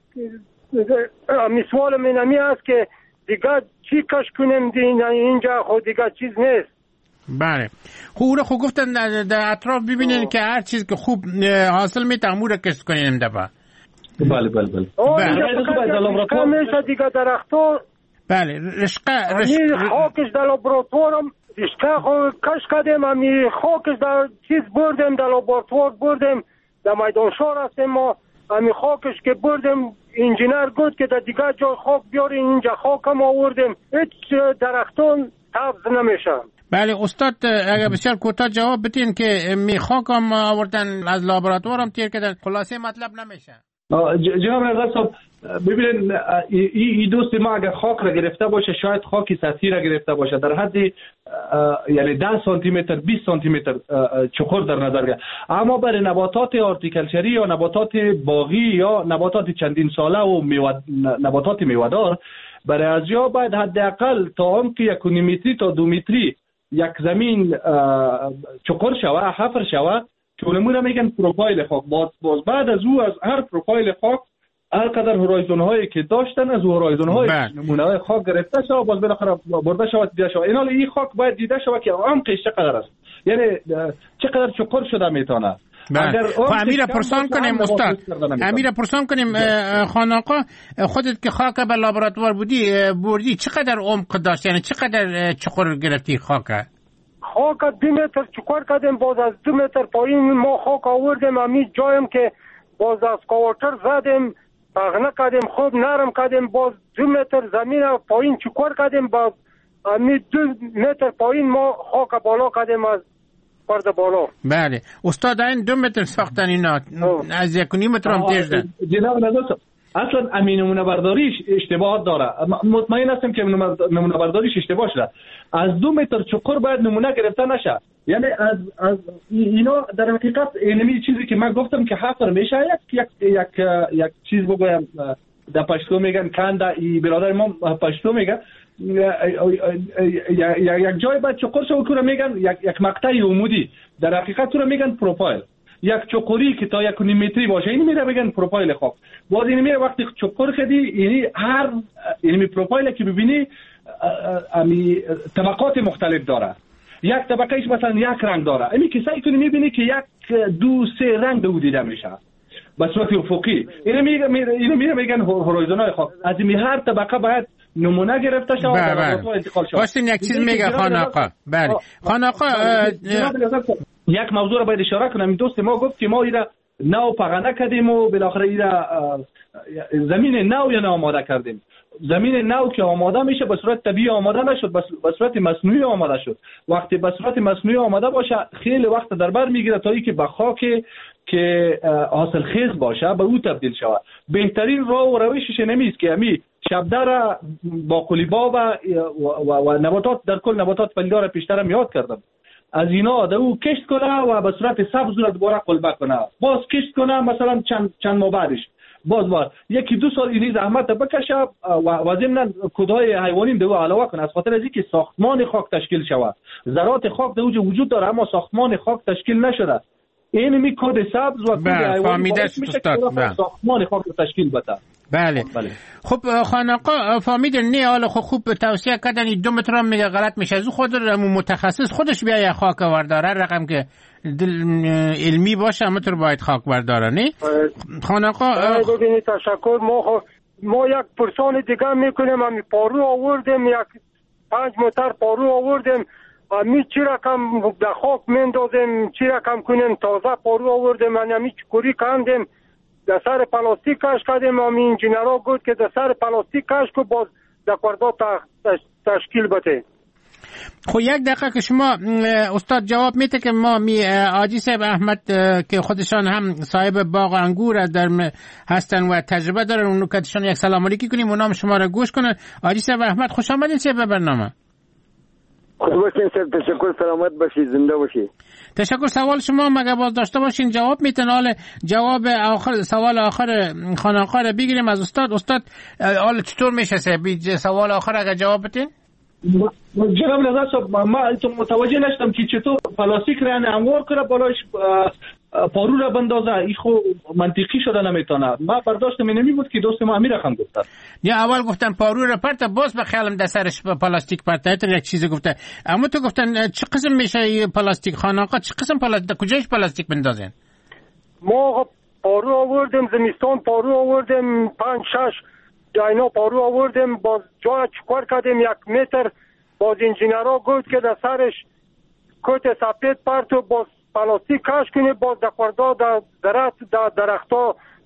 امی سوال من امی است که دیگه چی کشت کنیم اینجا، خود دیگه چیز نیست. بله خوب گفتن در اطراف ببینین که هر چیز که خوب حاصل میتونه امور کشت کنین دفعه. بله میشه دیگه درختو. بله رشقه خاکش در لابراتوارم رشقه کش کردیم، امی خاکش در چیز بردیم، در لابراتوار بردیم، در میدان شهر هستیم ما، امی خاکش که بردیم انجینر گفت که در دیگه جای خاک بیارین، اینجا خاک هم آوردیم، هیچ درختان حفظ نمیشه. بله استاد اگر بسیار کوتاه جواب بدین که می خاک هم آوردن از لابراتوار هم تیر کردن، خلاصه مطلب نمیشه. جناب نظر صاحب ببینید این دوست ما اگر خاک را گرفته باشه شاید خاکی سطحی را گرفته باشه در حد یعنی 10 سانتی متر 20 سانتی متر چخور در نظر گرفت، اما برای نباتات هورتیکلچری یا نباتات باغی یا نباتات چندین ساله و نباتات میوه‌دار برای ازیا باید حداقل تا عمق 1.5 متری تا 2 متری یک زمین چخور شوه، حفر شوه که اونمون میگن پروفایل خاک. باز بعد از او از هر پروفایل خاک هر قدر هورایزون هایی که داشتن از هورایزون های نمونه های خاک گرفته شود، باز بالاخره برده شود دیده شود. این خاک باید دیده شود که عمقش چقدر است، یعنی چقدر چقر شده میتونه. امیر پرسان کنیم استاد، امیر پرسان کنیم خان آقا، خودت که خاک به لابراتوار بردی چقدر عمق داشت، یعنی چقدر چقر گرفتی خاک 2 متر چکار کردیم، باز از 2 متر پایین ما خاک آوردیم امی جایم که باز از کاوتر زدیم پغنه کردیم خوب نرم کردیم، باز 2 متر زمین پایین چکار کردیم، باز امی 2 متر پایین ما خاک بالا کردیم از پرده بالا. بله استاد این 2 متر ساختن اینا از 1.5 متر هم تیز دن. جناب نظر اصلا امین نمونه برداریش اشتباه داره، مطمئن هستم که نمونه برداریش اشتباه شده. از 2 متر چقر باید نمونه گرفته نشه، یعنی از اینا در حقیقت اینمی چیزی که من گفتم که حفر میشه یک چیز بگویم در پشتو میگن کنده، ای برادر ما پشتو میگن یک جای باید چقر شو که میگن یک مقطع عمودی، در حقیقت تو میگن پروفایل. یک چقری که تا 1.5 متری باشه این میره بگن پروفایل خاک. باز این میره وقتی چقر کردی یعنی هر یعنی پروفایل که ببینی طبقات مختلف داره، یک طبقهش مثلا یک رنگ داره، اینی که سعی کنی میبینی که 1 2 3 رنگ به دیده میشه به صورت افقی. اینو میره میگن هورایزونای خاک. از این هر طبقه باید نمونه گرفته شود و در انتقال شود. باستین یک چیز میگه خان آقا. بله خان آقا یک موضوع رو باید اشاره کنم. این دوست ما گفت که ما اینا نو پغنه کردیم و بالاخره اینا زمین نو یا آماده کردیم. زمین نو که آماده میشه به صورت طبیعی آماده نشد، به صورت مصنوعی آماده شد. وقتی به صورت مصنوعی آماده باشه خیلی وقت در بر میگیره تا اینکه به خاک که حاصل خیز باشه به او تبدیل شود. بهترین راه و روشش نمیست که امی شبدر با قلیبا و نباتات در کل نباتات پلیدار پیشتر یاد کردم، از اینا او کشت کنه و به صورت سبز رو دوباره قلبه کنه، باز کشت کنه مثلا چند ماه بعدش باز 1-2 سال اینی زحمت بکشه و ضمن کودهای حیوانی دو علاوه کنه، از خاطر از اینکه ساختمان خاک تشکیل شود. ذرات خاک در وجود داره اما ساختمان خاک تشکیل نشده. این می کد سبز و کد حیوانی باعث میشه که ساختمان خاک تشکیل بده. بله خب خان آقا فهمیدن نه حالا خوب توصیه کردن 2 متر هم میگه غلط میشه، از خود متخصص خودش بیا خاک برداره، رقم که علمی باشه متر باید خاک برداره. نه خان آقا ببینید تشکر. ما یک پرسان دیگه میکنیم، همی پارو آوردیم، 5 متر پارو آوردیم، همی چی رقم در خاک مندازیم، چی رقم کنیم، تازه پارو آوردیم، همی چکوری کندیم، در سر پلاستیک کش کردیم، همی انجینرها گفت که در سر پلاستیک کش که باز در کاردا تشکیل بده. خب 1 دقیقه که شما استاد جواب میده که ما آجی صاحب احمد که خودشان هم صاحب باغ انگور در هستن و تجربه دارن، اون نکاتشان یک سلام علیکی کنیم، اونام شما را گوش کنن. آجی صاحب احمد خوش آمدین صاحب به برنامه. خوب باشین صاحب، تشکر، سلامت باشید، زنده باشید. تشکر. سوال شما مگه باز داشته باشین جواب میتن. حال جواب آخر سوال آخر خان آقا رو بگیریم از استاد. استاد حال چطور میشه صاحب سوال آخر اگه جواب بدین؟ جناب نظر صاحب ما متوجه نشدم که چطور پلاستیک رنگ انوار کنه بالاش پارو را بندازه، این خو منطقی شده نمیتونه. ما برداشتم اینمی بود که دوست ما امیر خان گفت. یا اول گفتن پارو را پرت، باز به خیالم در سرش پلاستیک پرت، تا یک چیزی گفته. اما تو گفتن چه قسم میشه پلاستیک خان آقا؟ چه قسم پلاستیک کجاش پلاستیک بندازین؟ ما پارو آوردیم زمستان، پارو آوردیم 5-6 جاینا پارو آوردیم، باز جا چکار کردیم 1 متر، باز انجینرها گفت که در سرش کت سفید پرت و باز پلاستیک کش کنی، باز در خوردا در درختا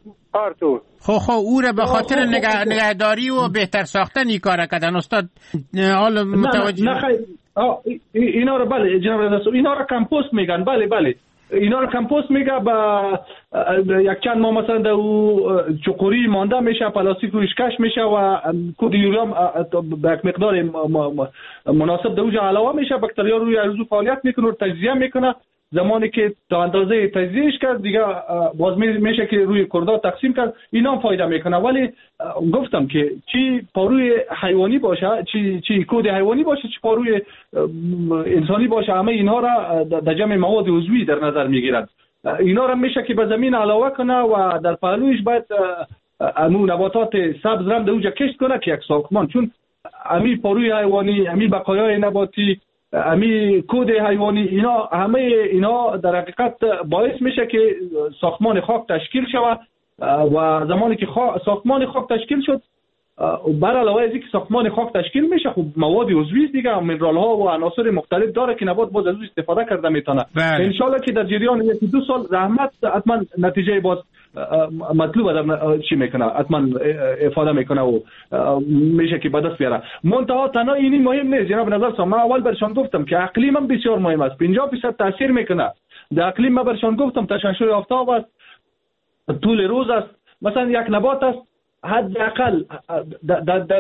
پارتو. خب او را به خاطر نگهداری و بهتر ساختن این کار کردن استاد. حالا متوجه نه خیر اینا رو بله جناب رئیس اینا رو کمپوست میگن. بله اینا رو کمپوست میگه. با یک چند ماه مثلا در چقوری مانده میشه، پلاستیک روش کش میشه و کود یوریا به یک مقدار مناسب در اونجا علاوه میشه. باکتریا روی ارزو فعالیت میکنه و تجزیه میکنه. زمانی که تا اندازه تجزیهش کرد دیگه باز میشه که روی کردا تقسیم کرد. اینا هم فایده میکنه. ولی گفتم که چی پاروی حیوانی باشه، چی کود حیوانی باشه، چی پاروی انسانی باشه، همه اینا را در جمع مواد عضوی در نظر میگیرند. اینا را میشه که به زمین علاوه کنه و در پهلویش باید امو نباتات سبز رم در اونجا کشت کنه که یک ساختمان، چون امی پاروی حیوانی، امی بقایای نباتی، امی کود حیوانی، اینا همه اینا در حقیقت باعث میشه که ساختمان خاک تشکیل شود و زمانی که ساختمان خاک تشکیل شد، بر علاوه از اینکه ساختمان خاک تشکیل میشه، خب مواد عضوی دیگه، مینرال ها و عناصر مختلف داره که نبات باز از اون استفاده کرده میتونه. ان شاء الله که در جریان 1-2 سال زحمت حتما نتیجه باز مطلوب در چی میکنه، حتما افاده میکنه و میشه که به دست بیاره. منتها تنها اینی مهم نیست جناب نظر صاحب. من اول برشان گفتم که اقلیم هم بسیار مهم است. 50% تاثیر میکنه در اقلیم. من برشان گفتم تشعشع آفتاب است، طول روز است. مثلا یک نبات است حداقل در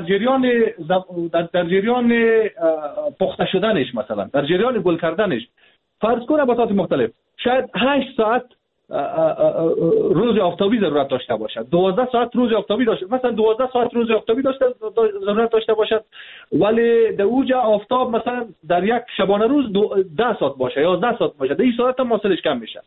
جریان پخته شدنش، مثلا در جریان گل کردنش، فرض کن نباتات مختلف شاید 8 ساعت روز آفتابی ضرورت داشته باشد، 12 ساعت روز آفتابی داشته، مثلا 12 ساعت روز آفتابی ضرورت داشته باشد، ولی در اوج آفتاب مثلا در یک شبانه روز 10 ساعت باشه یا 11 ساعت باشه، در این صورت هم حاصلش کم میشه.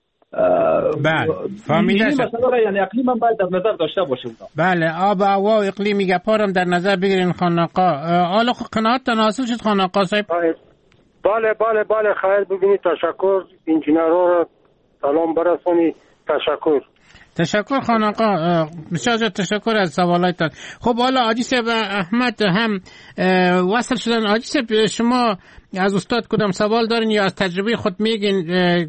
بله فهمیدم. مثلا یعنی اقلیم هم باید در نظر داشته باشه. بله آب و هوا و اقلیمی گپارم در نظر بگیرین خانقا. حالا قناعت حاصل شد خانقا صاحب؟ بله خیر ببینید. تشکر انجینرها را سلام برسونی. تشکر خانقا، بسیار تشکر از سوالاتتان. خب حالا حاجی صاحب احمد هم وصل شدن. حاجی صاحب شما از استاد کدام سوال دارین یا از تجربه خود میگین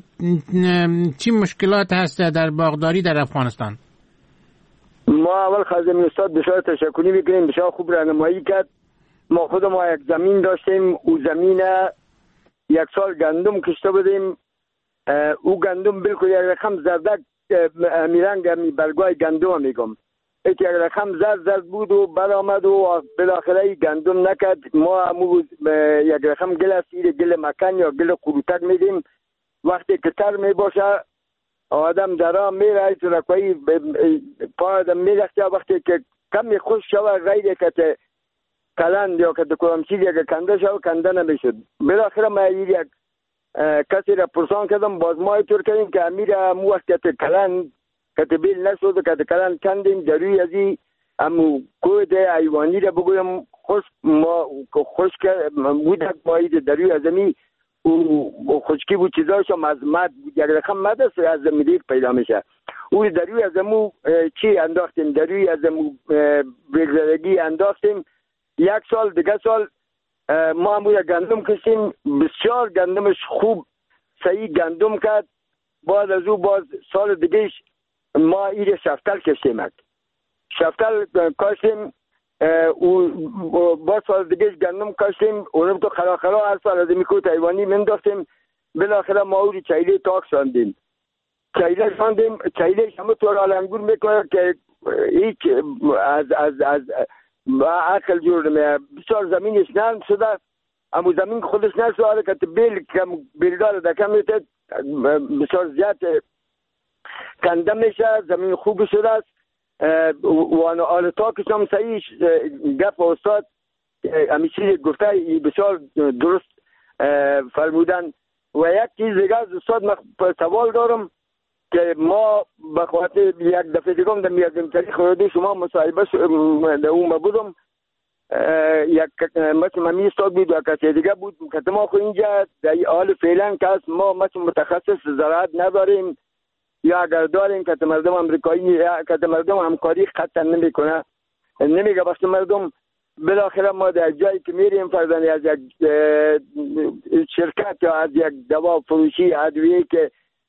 چی مشکلات هست در باغداری در افغانستان؟ ما اول خازم استاد بسیار تشکری میکنیم، بسیار خوب راهنمایی کرد. ما خود یک زمین داشتیم، او زمین 1 سال گندم کشته بودیم. او گندم بالکل یک رقم زردک میرنگ می برگای گندم میگم، یک رقم زرد بود و برآمد و بالاخره گندم نکرد. ما همون یک رقم گل است، گل مکان یا گل قروتک میدیم. وقتی که تر میباشه آدم درا میره تو رکوی پا آدم میرخته، وقتی که کمی خوش شوه غیر که کلند یا که کدام چیزی که کنده شوه کنده نمیشد. بالاخره ما یک کسی را پرسان کردم، باز ما اینطور کردیم که امیر مو وقت که کلند که بیل نشد که کلند کندیم در روی ازی امو کود حیوانی را بگویم خوش بودک مایید در روی ازمی او خشکی بود چیزایش هم از مد یک رقم مد است از زمیدیک پیدا میشه. او در روی ازمو چی انداختیم، در روی ازمو بگذارگی انداختیم. 1 سال دیگه سال ما هم یک گندم کشیم، بسیار گندمش خوب صحیح گندم کرد. بعد از او باز سال دیگهش ما ایره شفتل کشیم، شفتل کاشیم. باز سال دیگهش گندم کاشیم، اونم تو خلاخلا هر سال از میکوت حیوانی منداختیم. بالاخره ما اوری چایله تاک شاندیم. چایله همه طور آلنگور میکنه که هیچ از عقل جور نمیه. بسیار زمینش نرم شده، اما زمین خودش نشده که بیلدار دکم میتد بسیار زیاد کنده میشه. زمین خوب شده است و آل تاکش هم صحیح گپ استاد همیشه گفته بسیار درست فرمودن. و یک چیز دیگه از استاد من سوال دارم که ما به خاطر یک دفعه دیگه هم در میادم تاریخ خودی شما مصاحبه در اون بودم، یک مثل ممی استاد بود و کسی دیگه بود که ما خود اینجا در حال فعلا که ما مثل متخصص زراعت نداریم یا اگر داریم که مردم امریکایی یا که مردم همکاری قطعا نمیکنه، نمیگه بس مردم. بالاخره ما در جایی که میریم فرضاً از یک شرکت یا از یک دوا فروشی ادویه که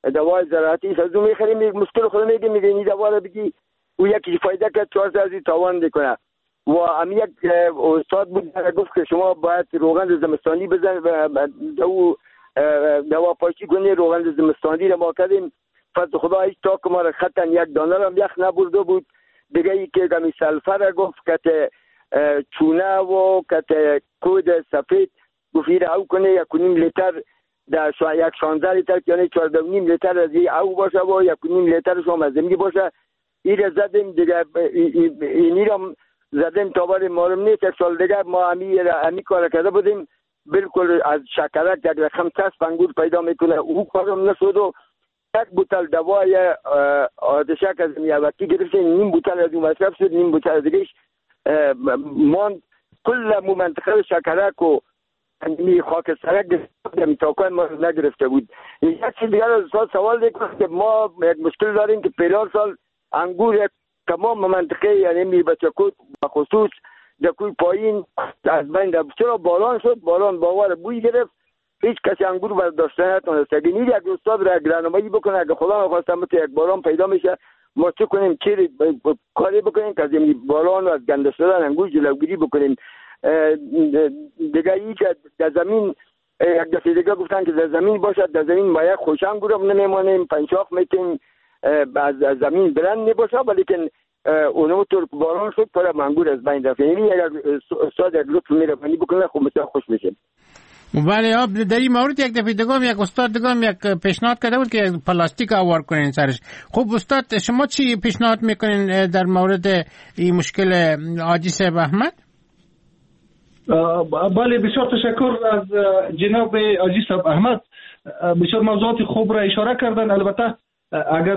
دوای زراعتی از اون میخریم، مشکل خود میگه این دوا رو بگی او یکی فایده کرد 4 از تاوان میکنه. و هم یک استاد بود گفت که شما باید روغن زمستانی بزن و دوا پاشی کنی. روغن زمستانی رو ما کردیم، فضل خدا هیچ تا که ما را خطن یک دانه هم یخ نبرده بود. دیگه ای که کمی سلفر گفت که چونه و که کود سفید گفت او کنه 1.5 لیتر در یک 16 لیتر یعنی 14.5 لیتر از او باشه و 1.5 لیتر شما از زمینی باشه. این را زدیم دیگه، اینی را زدیم تا بار معلوم نیست. یک سال دیگه ما همی کار کرده بودیم، بالکل از شکرک یک رقم چسب انگور پیدا میکنه. او کارم نشد و یک بوتل دوای آتشک از میوتی گرفتیم، نیم بوتل از اون مصرف شد، نیم بوتل دیگهش مان. کل منطقه شکرک و خاک سرک گرفتیم تا که ما نگرفته بود. یک چیز دیگر از سوال دیگه که ما یک مشکل داریم که پیران سال انگور تمام منطقه یعنی بچکوت بخصوص دکوی پایین از بین رفت. چرا باران شد، باران باور بوی گرفت، هیچ کسی انگور برداشته نتونست. اگه یک استاد را راهنمایی بکنه، اگه خدا نخواسته یک باران پیدا میشه ما چه کنیم، چه کاری بکنیم که از این باران و از گنده شدن انگور جلوگیری بکنیم. دیگه ای که در زمین یک دفعه دیگه گفتن که در زمین باشد، در زمین ما یک خوش انگور هم نمیمانیم، پنچاق میتیم از زمین بلند نباشه، ولیکن اونطور باران شد پر انگور از بین رفت. یعنی اگر استاد یک لطف میرفانی بکنه خب مثلا خوش میشه. بله در این مورد یک دفعه دیگه یک استاد دیگه یک پیشنهاد کرده بود که پلاستیک آوار کنین سرش. خب استاد شما چی پیشنهاد میکنین در مورد این مشکل حاجی صاحب احمد؟ بله بسیار تشکر از جناب حاجی صاحب احمد، بسیار موضوعات خوب را اشاره کردن. البته اگر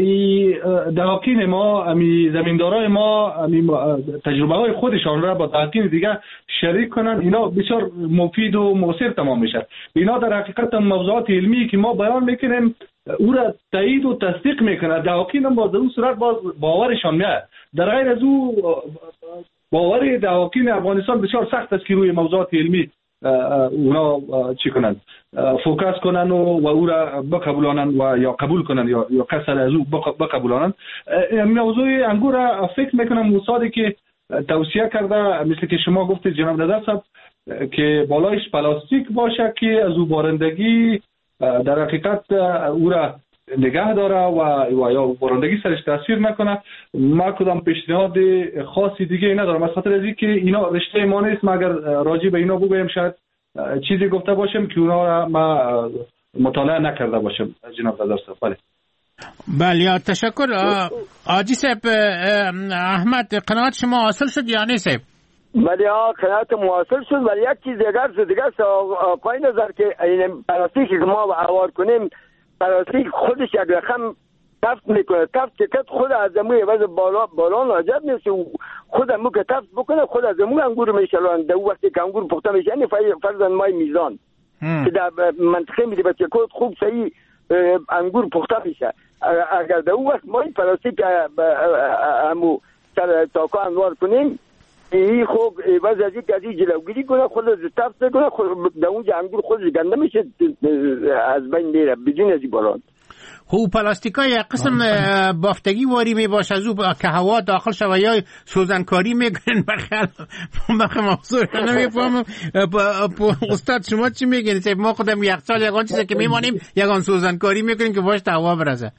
دهاقین ما زمیندارای ما تجربه های خودشان را با دهاقین دیگه شریک کنن، اینا بسیار مفید و مؤثر تمام میشه. اینا در حقیقت موضوعات علمی که ما بیان میکنیم او را تایید و تصدیق میکنه. دهاقین هم باز در اون صورت باورشان میاد. در غیر از او باور دهاقین افغانستان بسیار سخت است که روی موضوعات علمی اونا چی کنن، فوکس کنن و او را بقبولانن و یا قبول کنن یا کسر از او بقبولانن. موضوع انگور را فکر میکنم استادی که توصیه کرده مثل که شما گفتید جناب نظر صاحب که بالایش پلاستیک باشه که از او بارندگی در حقیقت او را نگه داره و یا بارندگی سرش تاثیر نکنه. ما کدام پیشنهاد خاصی دیگه ندارم، از خاطر از اینکه اینا رشته ما نیست. مگر راجع به اینا بگویم شاید چیزی گفته باشم که اونا را ما مطالعه نکرده باشم. جناب نظر صاحب بله تشکر. حاجی صاحب احمد قناعت شما حاصل شد یا نه صاحب؟ بله قناعت حاصل شد، ولی یک چیز دیگر آقای نظر که این پلاستیکی که ما آوار کنیم پلاستیک خودش یک رقم تفت میکنه. تفت که خود از اموی وضع باران عجب نیست، خود امو که تفت بکنه خود از امو انگور میشلان. در وقتی که انگور پخته میشه یعنی فرضاً مای میزان که در منطقه میده بچه کود خوب صحیح انگور پخته میشه. اگر در اون وقت مای پلاستیک امو سر تاکا انوار کنیم این خوب وضع ازی که ازی جلوگیری کنه، خود از تفت کنه، در اونجا انگور خودش گنده میشه از بین میره بدون ازی باران. خب پلاستیکا یک قسم بافتگی واری می باشه از او که هوا داخل شوه یا سوزنکاری میکنن. بخیر موضوع نمیفهمم. استاد شما چی میگین؟ ما خودم یک سال یکان چیزی که میمانیم یکان سوزنکاری میکنیم که باش هوا برسه.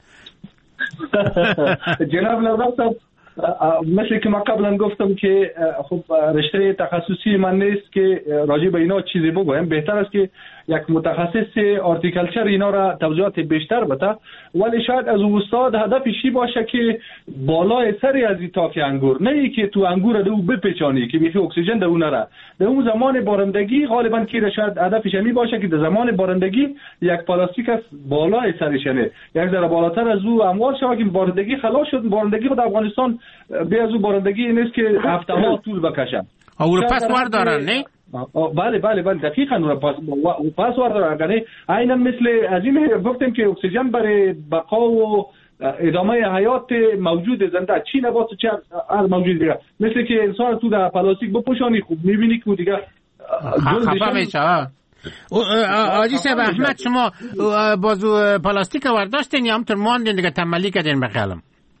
جناب نظر صاحب مثل که ما قبلا گفتم که خب رشته تخصصی من نیست که راجع به اینا چیزی بگویم. بهتر است که یک متخصص آرتیکلچر اینا را توضیحات بیشتر بده. ولی شاید از استاد هدفش چی باشه که بالای سری از این تاک انگور، نه ای که تو انگور دو بپیچانی که بیخی اکسیژن در اون نره. در اون زمان بارندگی غالبا که شاید هدفش می باشه که در زمان بارندگی یک پلاستیک از بالای سرش نه یک ذره بالاتر از او اموال شود که بارندگی خلاص شد. بارندگی خود افغانستان به از او بارندگی نیست که هفته ها طول بکشه. او رو پس دارن نه؟ بله دقیقاً اون پس دارن. یعنی عیناً مثل از این گفتیم که اکسیژن برای بقا و ادامه حیات موجود زنده چی نبات چه هر موجود دیگه، مثل که انسان تو در پلاستیک بپوشانی خوب میبینی که دیگه خفه میشه. آجی صاحب احمد شما بازو پلاستیک ورداشتین یا همطور ماندین دیگه تنبلی کردین بخیالم؟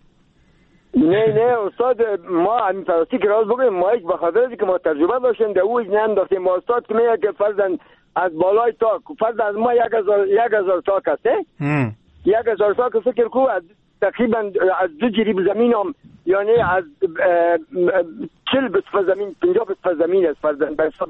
نه استاد، ما همین پلاستیک راز بگیم ما یک بخاطر از که ما تجربه داشتیم در اوج ننداختیم. ما استاد که میگه که فرضاً از بالای تاک فرضاً از ما 1000 تاک هسته 1000 تاک فکر کو تقریبا از 2 جریب زمین هم یعنی از 40 بسفه زمین 50 بسفه زمین است فرضاً به حساب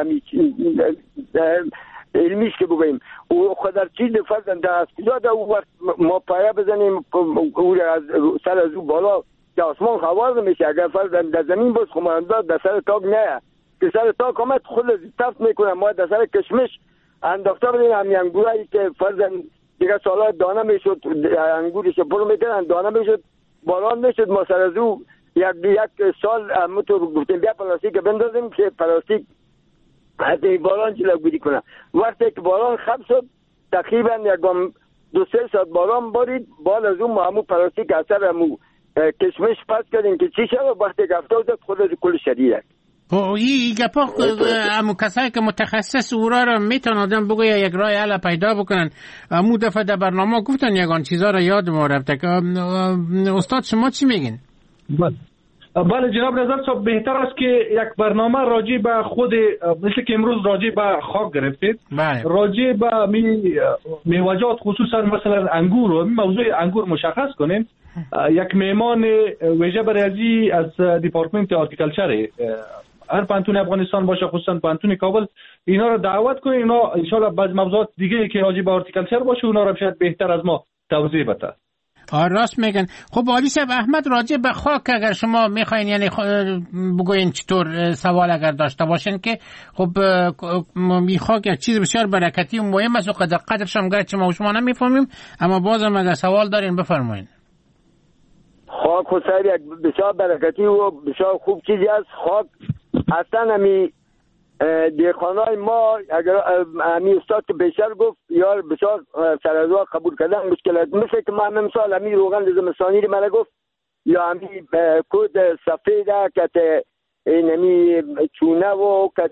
علمیش که بگویم و خودر چیز فرضاً در کجا در وقت ما پایه بزنیم او از سر از او بالا در آسمان خواز میشه. اگر فرضاً در زمین باز خمانداد در سر تاک نه که سر تاک آمد خود تفت میکنه. ما در سر کشمش انداخته بدیم همین انگورایی که فرضاً دیگه سالا دانه میشد انگورش پر میکنن دانه میشد باران میشد. ما سر از او یک سال همونطور گفتیم بیا پلاستیک بندازیم که پلاستیک حتی باران جلوگیری کنه. وقتی که باران خب شد تقریبا یک 2-3 ساعت باران بارید بعد از اون ما همون پلاستیک اثر همون کشمش پس کردیم که چی شد وقتی که افتاد خود کل شدید است. این گپا امو کسایی که متخصص اورا را میتون آدم بگویا یک راه حل پیدا بکنن. امو دفعه در برنامه گفتن یگان چیزا را یاد ما رفته که استاد شما چی میگین؟ بله جناب نظر صاحب بهتر است که یک برنامه راجع به خود مثل که امروز راجع به خاک گرفتید راجع به میوه‌جات خصوصا مثلا انگور و موضوع انگور مشخص کنیم. یک مهمان ویژه برای از دیپارتمنت هورتیکالچر هر پانتون افغانستان باشه خصوصا پانتون کابل اینا رو دعوت کنیم. اینا ان شاء الله بعض موضوعات دیگه که راجع به هورتیکالچر باشه اونا رو شاید بهتر از ما توضیح بده. راست میگن. خب عالی صاحب احمد راجع به خاک اگر شما میخواین یعنی بگوین چطور سوال اگر داشته باشین که خب خاک یک چیز بسیار برکتی و مهم است و قدرش هم گرچه ما و شما نمیفهمیم اما بازم اگر سوال دارین بفرمایین. خاک خود یک بسیار برکتی و بسیار خوب چیزی است. خاک اصلا همی دیخانای ما اگر همی استاد که بیشتر گفت یا بسیار سرازوا قبول کردن مشکلات مثل که ما مثال همی روغن زمستانی رو من گفت یا همی کود سفیده که همی چونه و که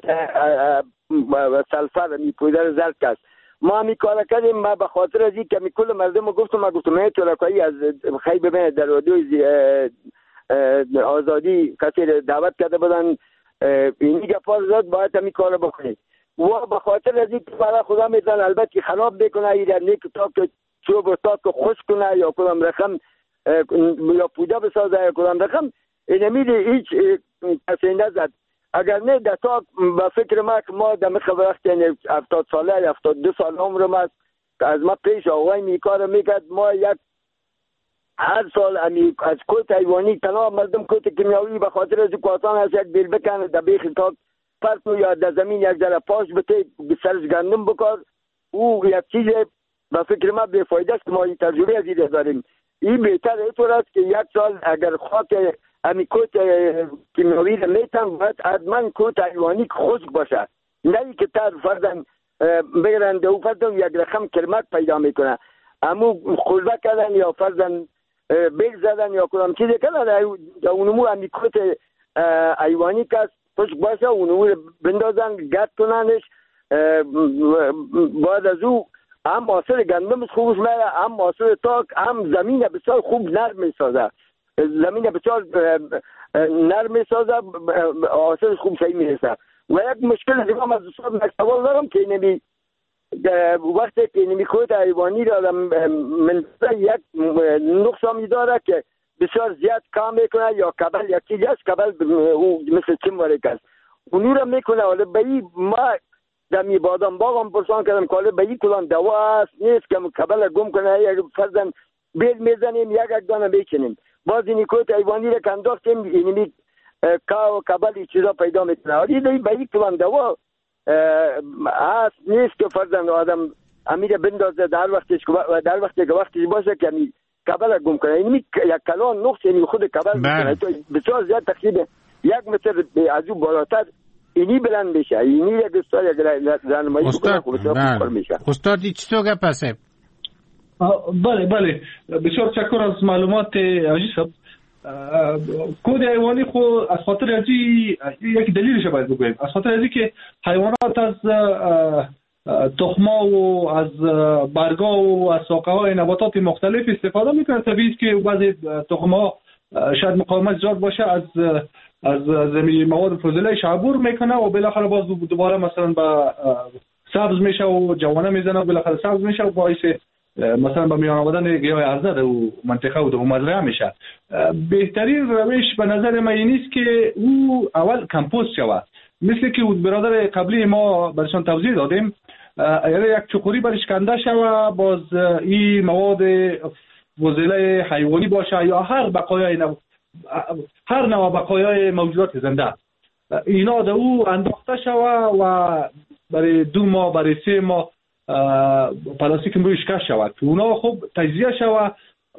سلفر همی پودر زرد است. ما همی کار کردیم. ما به خاطر از این که همی کل مردم گفتم من ترکایی از خیلی ببینه در رادیوی آزادی کسی دعوت کرده بودن اینی گفار زد باید همی کار بکنید و به خاطر از این که برای خدا میتن البته خراب بکنه ای در نیک تا که چوب و تا که خوش کنه یا کدام رقم یا پوده بسازه یا کدام رقم این همیده هیچ کسی نزد. اگر نه در تا به فکر ما که ما دم خبرخت یعنی 70 ساله 72 سال عمرم است از ما پیش آقای می کار میکرد. ما یک هر سال از کوت حیوانی تنها مردم کوت کیمیاوی به خاطر از کوتان از یک بیل بکنه در بیخ تا فرق یا در زمین یک ذره پاش بته سرش گندم بکار او یک چیز به فکر ما بی فایده است که ما این تجربه از این داریم. این بهتر اینطور است که یک سال اگر خاک امی کوت کیمیاوی را میتن باید حتما کوت حیوانی خشک باشه نه که تر فرضاً بگیرن دو فرضاً یک رقم کرمک پیدا میکنه امو خلبه کردن یا فرضاً بیل زدن یا کدام چیزی کردن اونمو همی کوت حیوانی که خشک باشه اونمو بندازن گرد کننش بعد از او هم حاصل گندم خوبش میره هم حاصل تاک هم زمین بسیار خوب نرم میسازه زمین بسیار نرم میسازه حاصل خوب صحیح میرسه. و یک مشکل دیگه هم از دوستان سوال دارم که نمی وقتی که نمی کوت حیوانی را من یک نقصانی داره که بسیار زیاد کام میکنه یا کبل یک چیزی است کبل مثل چموارک است اونو را میکنه. ولی بایی ما دمی بادام باغم پرسان کردم که ولی بایی کلان دوا است نیست که کبل گم کنه یک فرضاً بیل میزنیم یک دانه میکنیم باز اینی کوت حیوانی را کنداختیم اینی کبل چیزا پیدا میکنه. ولی بایی کلان دوا هست نیست که فرضاً آدم امیر بندازه در وقتی که وقتی باشه که می کبل گم کنه. این یک کلان نقص یعنی خود کبل میکنه بسیار زیاد تقریبا 1 متر از او بالاتر اینی بلند میشه. اینی یک استاد یک رانمایی بکنه خوب بسیار میشه. استادی چطور گپسه؟ بله بسیار تشکر از معلومات حاجی صاحب. کود حیوانی خو از خاطر ازی یک دلیلش باید بگویم از خاطر ازی که حیوانات از تخما و از برگا و از ساقه های نباتات مختلف استفاده میکنه. طبیعی که بعضی تخما شاید مقاومت زیاد باشه، از زمین مواد فضله شعبور میکنه و بالاخره باز دوباره مثلا به سبز میشه و جوانه میزنه و بالاخره سبز میشه و باعث مثلا به میان آمدن گیاه ارزه در منطقه و در مزرعه میشه. بهترین روش به نظر من این است که او اول کمپوست شود، مثل که برادر قبلی ما برشان توضیح دادیم، یک چقوری برش کنده شود، باز این مواد فضله حیوانی باشه یا هر نوع بقایای موجودات زنده، اینا در او انداخته شود و برای 2 ماه برای 3 ماه پلاستیک رویش کش شود که اونا خوب تجزیه شود.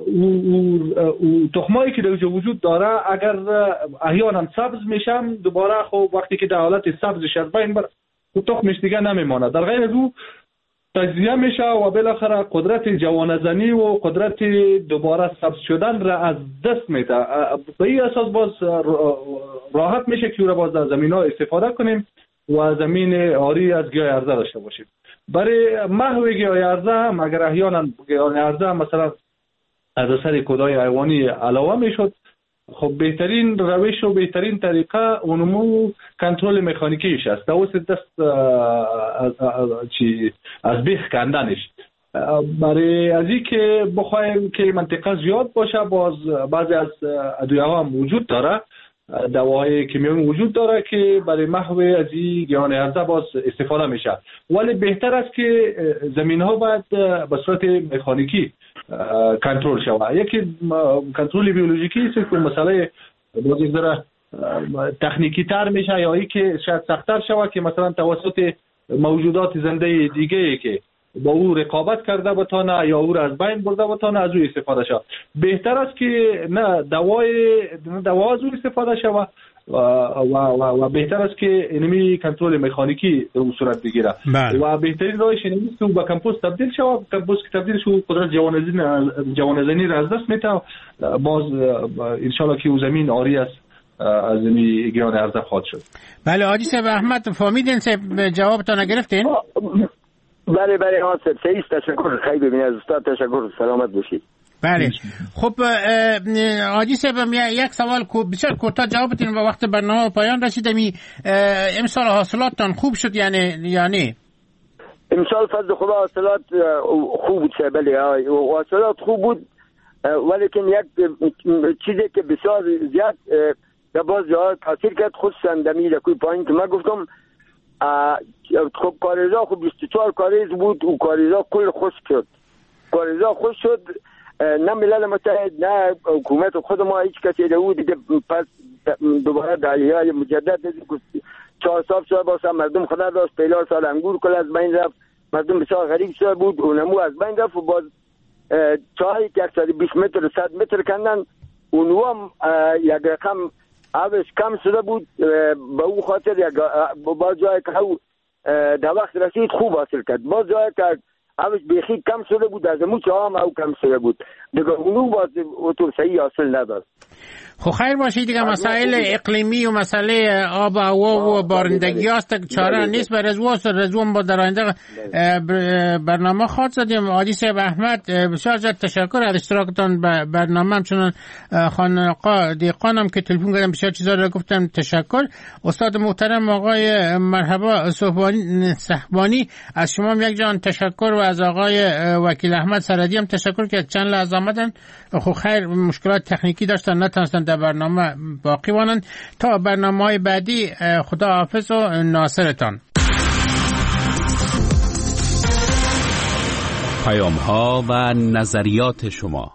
و تخمایی که در وجود داره اگر احیانا سبز میشم دوباره خوب وقتی که در حالت سبزش از بین بره تخمش دیگه نمیمانه، در غیر از او تجزیه میشه و بالاخره قدرت جوانه‌زنی و قدرت دوباره سبز شدن را از دست میده. به این اساس باز راحت میشه که را باز در زمین ها استفاده کنیم و زمین آری از گیاه ارزه داشته باشیم. برای محو گیاه ارزه هم اگر احیانا گیاه ارزه مثلا از اثر کودای حیوانی علاوه میشد، خب بهترین روش و بهترین طریقه اونمو کنترل مکانیکیش است، توسط دست از بیخ کندنش. برای از این که بخوایم که منطقه زیاد باشه، باز بعضی از ادویه ها هم وجود داره، دواهای کیمیایی وجود داره که برای محو از این گیاه ارزه باز استفاده میشه، ولی بهتر است که زمین ها باید به صورت مکانیکی کنترل شود. یکی کنترل بیولوژیکی است که مسئله باز یک ذره تکنیکی تر میشه یا ای که شاید سخت‌تر شود که مثلا توسط موجودات زنده دیگه که با او رقابت کرده بتانه یا او را از بین برده بتانه از او استفاده شود. بهتر است که نه دوا از او استفاده شود و بهتر است که اینمی کنترل مکانیکی در اون صورت بگیره. و بهترین راهش اینه که به کمپوست تبدیل شود. کمپوست که تبدیل شود قدرت جوانه‌زنی را از دست میده، باز ان شاء الله که او زمین آری است از زمین گیاه ارزه خواهد شد. بله حاجی صاحب احمد فهمیدین جوابتون گرفتین؟ بله حاضر سعید، تشکر. خیلی ببینید از استاد، تشکر، سلامت باشید. بله خب حاجی صاحب یک سوال بسیار کوتاه جواب بدین و وقت برنامه پایان رسیدم. امسال حاصلاتتان خوب شد یا نه؟ امسال فضل خدا حاصلات خوب بود. بله حاصلات خوب بود، ولیکن یک چیزی که بسیار زیاد در باز جاها تاثیر کرد، خصوصا دمی لکوی پایین که من گفتم خب کاریزا خب 24 کاریز بود و کاریزا کل خشک شد. کاریزا خشک شد، نه ملل متحد نه حکومت خود ما هیچ کسی رو دیگه پس دوباره دعیه مجدد دیدیم 4 سال شده باشم مردم خدا داشت. 4 سال انگور کل از بین رفت، مردم بسیار غریب شده بود، اونمو از بین رفت و باز چاهی که 120 متر 100 متر کندن اونو هم یک رقم عوض کم شده بود. به او خاطر باز جایی که در وقت رسید خوب حاصل کرد، باز جایی که عوض بیخی کم شده بود از امو چاه هم او کم شده بود دیگه اونو باز اونطور صحیح حاصل نداد. خب خیر باشید دیگه. مسائل اقلیمی و مسئله آب و هوا و بارندگی هست، چاره نیست. بر رضوان با در آینده برنامه خواهد زدیم. حاجی صاحب احمد بسیار زیاد تشکر از اشتراکتان برنامه. همچنان خانقا دیقانم که تلفن کردم بسیار چیزا رو گفتم تشکر. استاد محترم آقای مرحبا صحبانی از شما یک جان تشکر و از آقای وکیل احمد سردی هم تشکر که چند لحظه آمدن. خب خیر مشکلات تکنیکی داشتن نتونستن در برنامه باقی مانند. تا برنامه‌های بعدی خدا حافظ و ناصرتان. پیام‌ها و نظریات شما.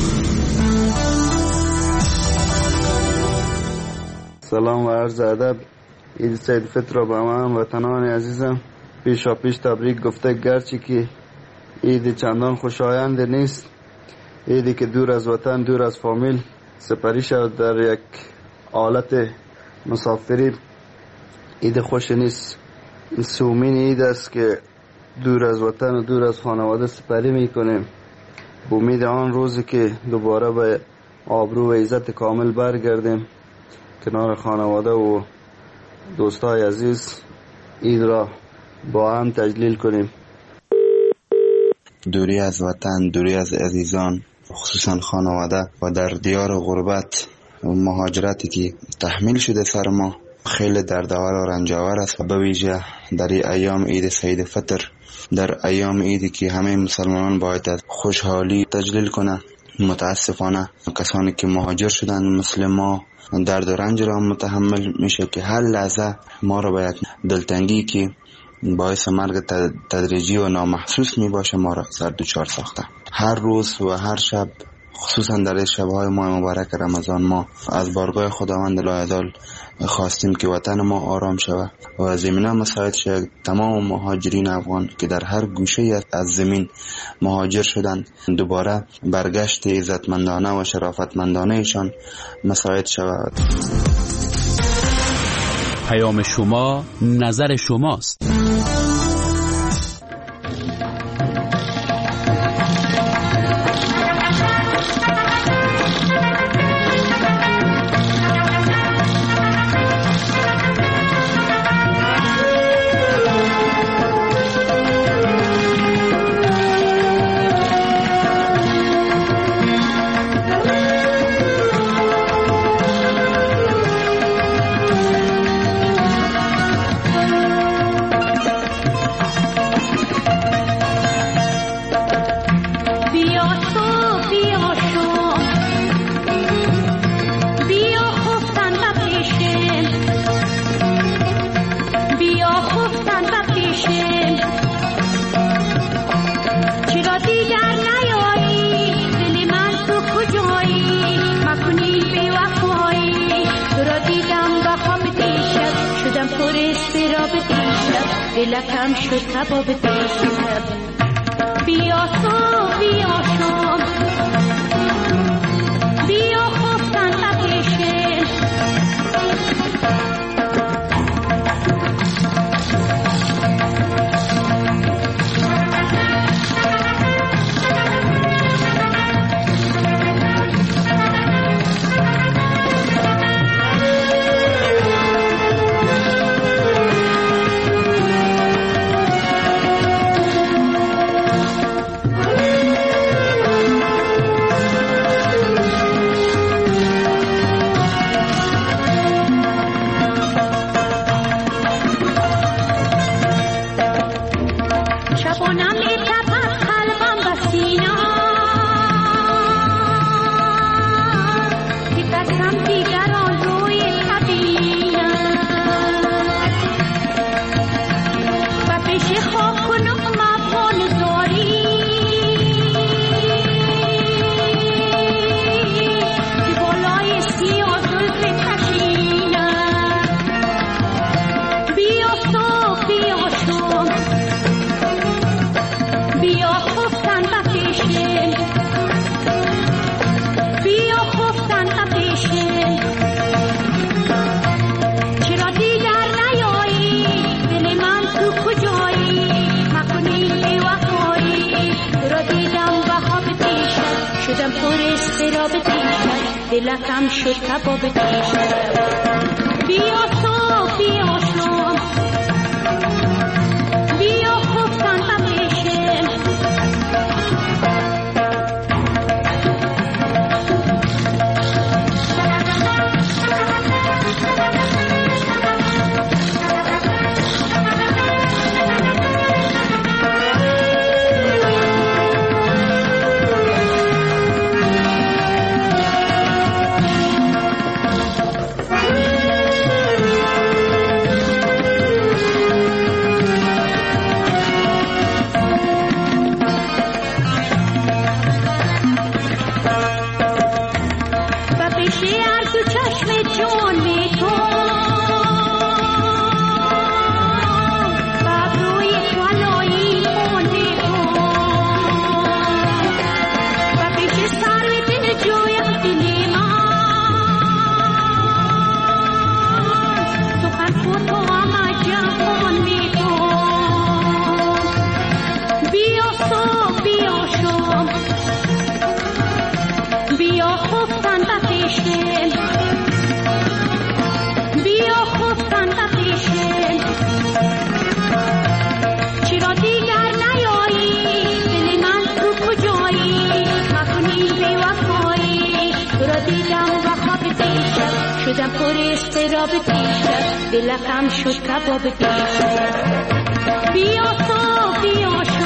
سلام و عرض ادب. عید سید فطر را به همه وطنان عزیزم پیش تبریک گفته، گرچه که عید چندان خوشایند نیست، عیدی که دور از وطن دور از فامیل سپری شد در یک حالت مسافری، عید خوش نیست. این سومین عید است که دور از وطن و دور از خانواده سپری میکنیم، به امید آن روزی که دوباره به آبرو و عزت کامل برگردیم کنار خانواده و دوستای عزیز عید را با هم تجلیل کنیم. دوری از وطن، دوری از عزیزان، خصوصا خانواده و در دیار غربت و مهاجرتی که تحمیل شده سر ما خیلی دردآور و رنجاور است. به ویژه در ایام عید سعید فطر، در ایام عیدی که همه مسلمانان باید از خوشحالی تجلیل کنند، متاسفانه کسانی که مهاجر شدن مثل ما درد و رنج را متحمل میشه که هر لحظه ما را باید دلتنگی که باعث مرگ تدریجی و نامحسوس می باشه ما را سر دوچار ساخته. هر روز و هر شب، خصوصا در شبهای ماه مبارک رمضان، ما از بارگاه خداوند لایزال خواستیم که وطن ما آرام شود و زمینه مساعد شود. تمام مهاجرین افغان که در هر گوشه از زمین مهاجر شدند دوباره برگشت عزتمندانه و شرافتمندانه ایشان مساعد شود. پیام شما نظر شماست. دلکم شد کباب دیشب. بیا تو بیا شام، بیا خفتن بپیشن. دلکم شد کباب دیشب. بیا تو بیا شام، بیا خفتن بپیشن. شدم پر استراب دیشب دلکم شد کباب دیشب بیا تا بیا